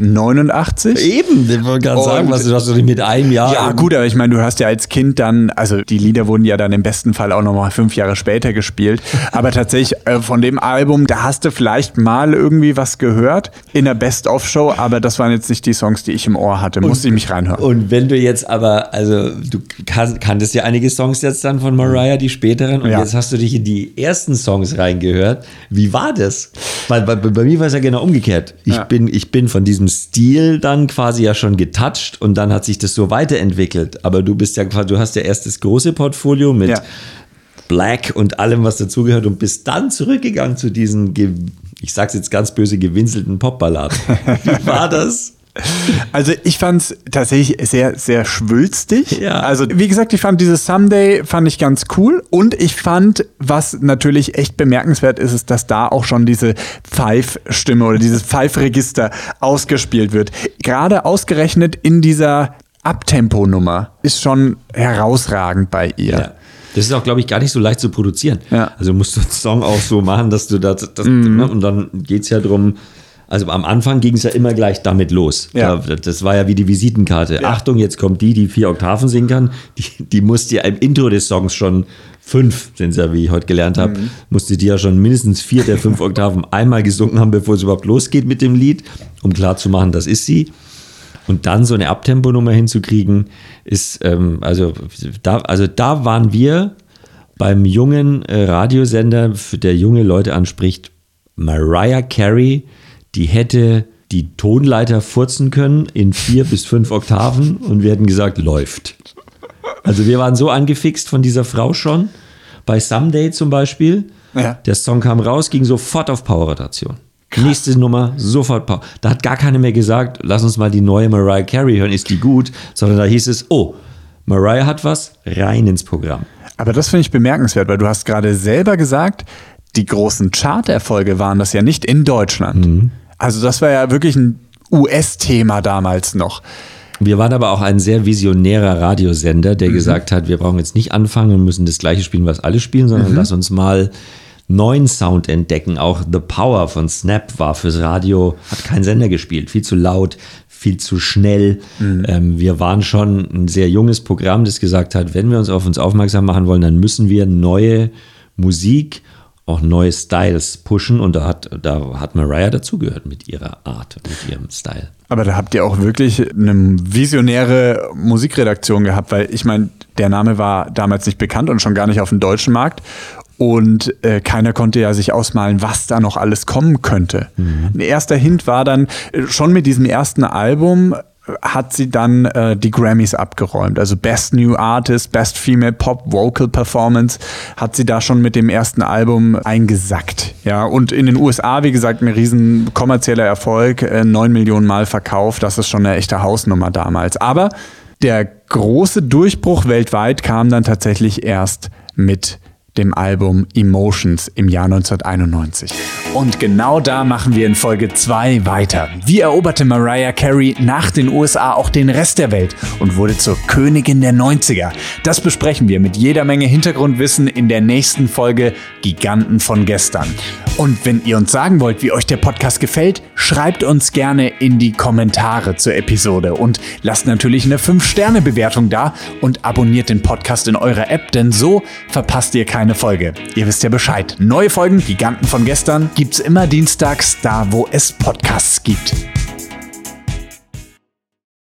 1989. Eben, ich wollte gerade sagen, du hast doch nicht mit einem Jahr. Ja gut, aber ich meine, du hast ja als Kind dann, also die Lieder wurden ja dann im besten Fall auch nochmal 5 Jahre später gespielt, aber tatsächlich von dem Album, da hast du vielleicht mal irgendwie was gehört in der Best-of-Show, aber das waren jetzt nicht die Songs, die ich im Ohr hatte, musste ich mich reinhören. Und wenn du jetzt aber, also du kanntest ja einige Songs jetzt dann von Mariah, die späteren, und jetzt hast du dich in die ersten Songs reingehört. Wie war das? Weil bei mir war es ja genau umgekehrt. Ich bin von diesem Stil dann quasi ja schon getoucht und dann hat sich das so weiterentwickelt. Aber du hast ja erst das große Portfolio mit Black und allem, was dazugehört und bist dann zurückgegangen zu diesen, ich sag's jetzt ganz böse, gewinselten Popballaden. Wie war das? Also ich fand es tatsächlich sehr, sehr schwülstig. Ja. Also wie gesagt, ich fand dieses Someday fand ich ganz cool und ich fand, was natürlich echt bemerkenswert ist, ist, dass da auch schon diese Pfeif-Stimme oder dieses Pfeifregister ausgespielt wird. Gerade ausgerechnet in dieser Abtempo-Nummer ist schon herausragend bei ihr. Ja. Das ist auch, glaube ich, gar nicht so leicht zu produzieren. Ja. Also musst du den Song auch so machen, dass du das ne? Und dann geht es ja drum. Also am Anfang ging es ja immer gleich damit los. Ja. Das war ja wie die Visitenkarte. Ja. Achtung, jetzt kommt die 4 Oktaven singen kann. Die musste ja im Intro des Songs schon 5, sind es ja, wie ich heute gelernt habe, musste die ja schon mindestens 4 der 5 Oktaven einmal gesungen haben, bevor es überhaupt losgeht mit dem Lied, um klarzumachen, das ist sie. Und dann so eine Abtempo-Nummer hinzukriegen, ist, da waren wir beim jungen Radiosender, der junge Leute anspricht, Mariah Carey, die hätte die Tonleiter furzen können in 4 bis 5 Oktaven und wir hätten gesagt, läuft. Also wir waren so angefixt von dieser Frau schon. Bei Someday zum Beispiel, der Song kam raus, ging sofort auf Power-Rotation. Nächste Nummer, sofort Power. Da hat gar keiner mehr gesagt, lass uns mal die neue Mariah Carey hören, ist die gut? Sondern da hieß es, oh, Mariah hat was, rein ins Programm. Aber das finde ich bemerkenswert, weil du hast gerade selber gesagt, die großen Charterfolge waren das ja nicht in Deutschland. Also das war ja wirklich ein US-Thema damals noch. Wir waren aber auch ein sehr visionärer Radiosender, der gesagt hat, wir brauchen jetzt nicht anfangen und müssen das Gleiche spielen, was alle spielen, sondern lass uns mal neuen Sound entdecken. Auch The Power von Snap war fürs Radio, hat kein Sender gespielt. Viel zu laut, viel zu schnell. Wir waren schon ein sehr junges Programm, das gesagt hat, wenn wir uns auf uns aufmerksam machen wollen, dann müssen wir neue Musik, auch neue Styles pushen und da hat Mariah dazugehört mit ihrer Art, mit ihrem Style. Aber da habt ihr auch wirklich eine visionäre Musikredaktion gehabt, weil ich meine, der Name war damals nicht bekannt und schon gar nicht auf dem deutschen Markt und keiner konnte ja sich ausmalen, was da noch alles kommen könnte. Ein erster Hint war dann, schon mit diesem ersten Album hat sie dann die Grammys abgeräumt. Also Best New Artist, Best Female Pop Vocal Performance hat sie da schon mit dem ersten Album eingesackt. Ja, und in den USA, wie gesagt, ein riesen kommerzieller Erfolg, 9 Millionen Mal verkauft. Das ist schon eine echte Hausnummer damals. Aber der große Durchbruch weltweit kam dann tatsächlich erst mit dem Album Emotions im Jahr 1991. Und genau da machen wir in Folge 2 weiter. Wie eroberte Mariah Carey nach den USA auch den Rest der Welt und wurde zur Königin der 90er? Das besprechen wir mit jeder Menge Hintergrundwissen in der nächsten Folge Giganten von gestern. Und wenn ihr uns sagen wollt, wie euch der Podcast gefällt, schreibt uns gerne in die Kommentare zur Episode und lasst natürlich eine 5-Sterne-Bewertung da und abonniert den Podcast in eurer App, denn so verpasst ihr keine Folge. Ihr wisst ja Bescheid. Neue Folgen Giganten von gestern gibt's immer dienstags da, wo es Podcasts gibt.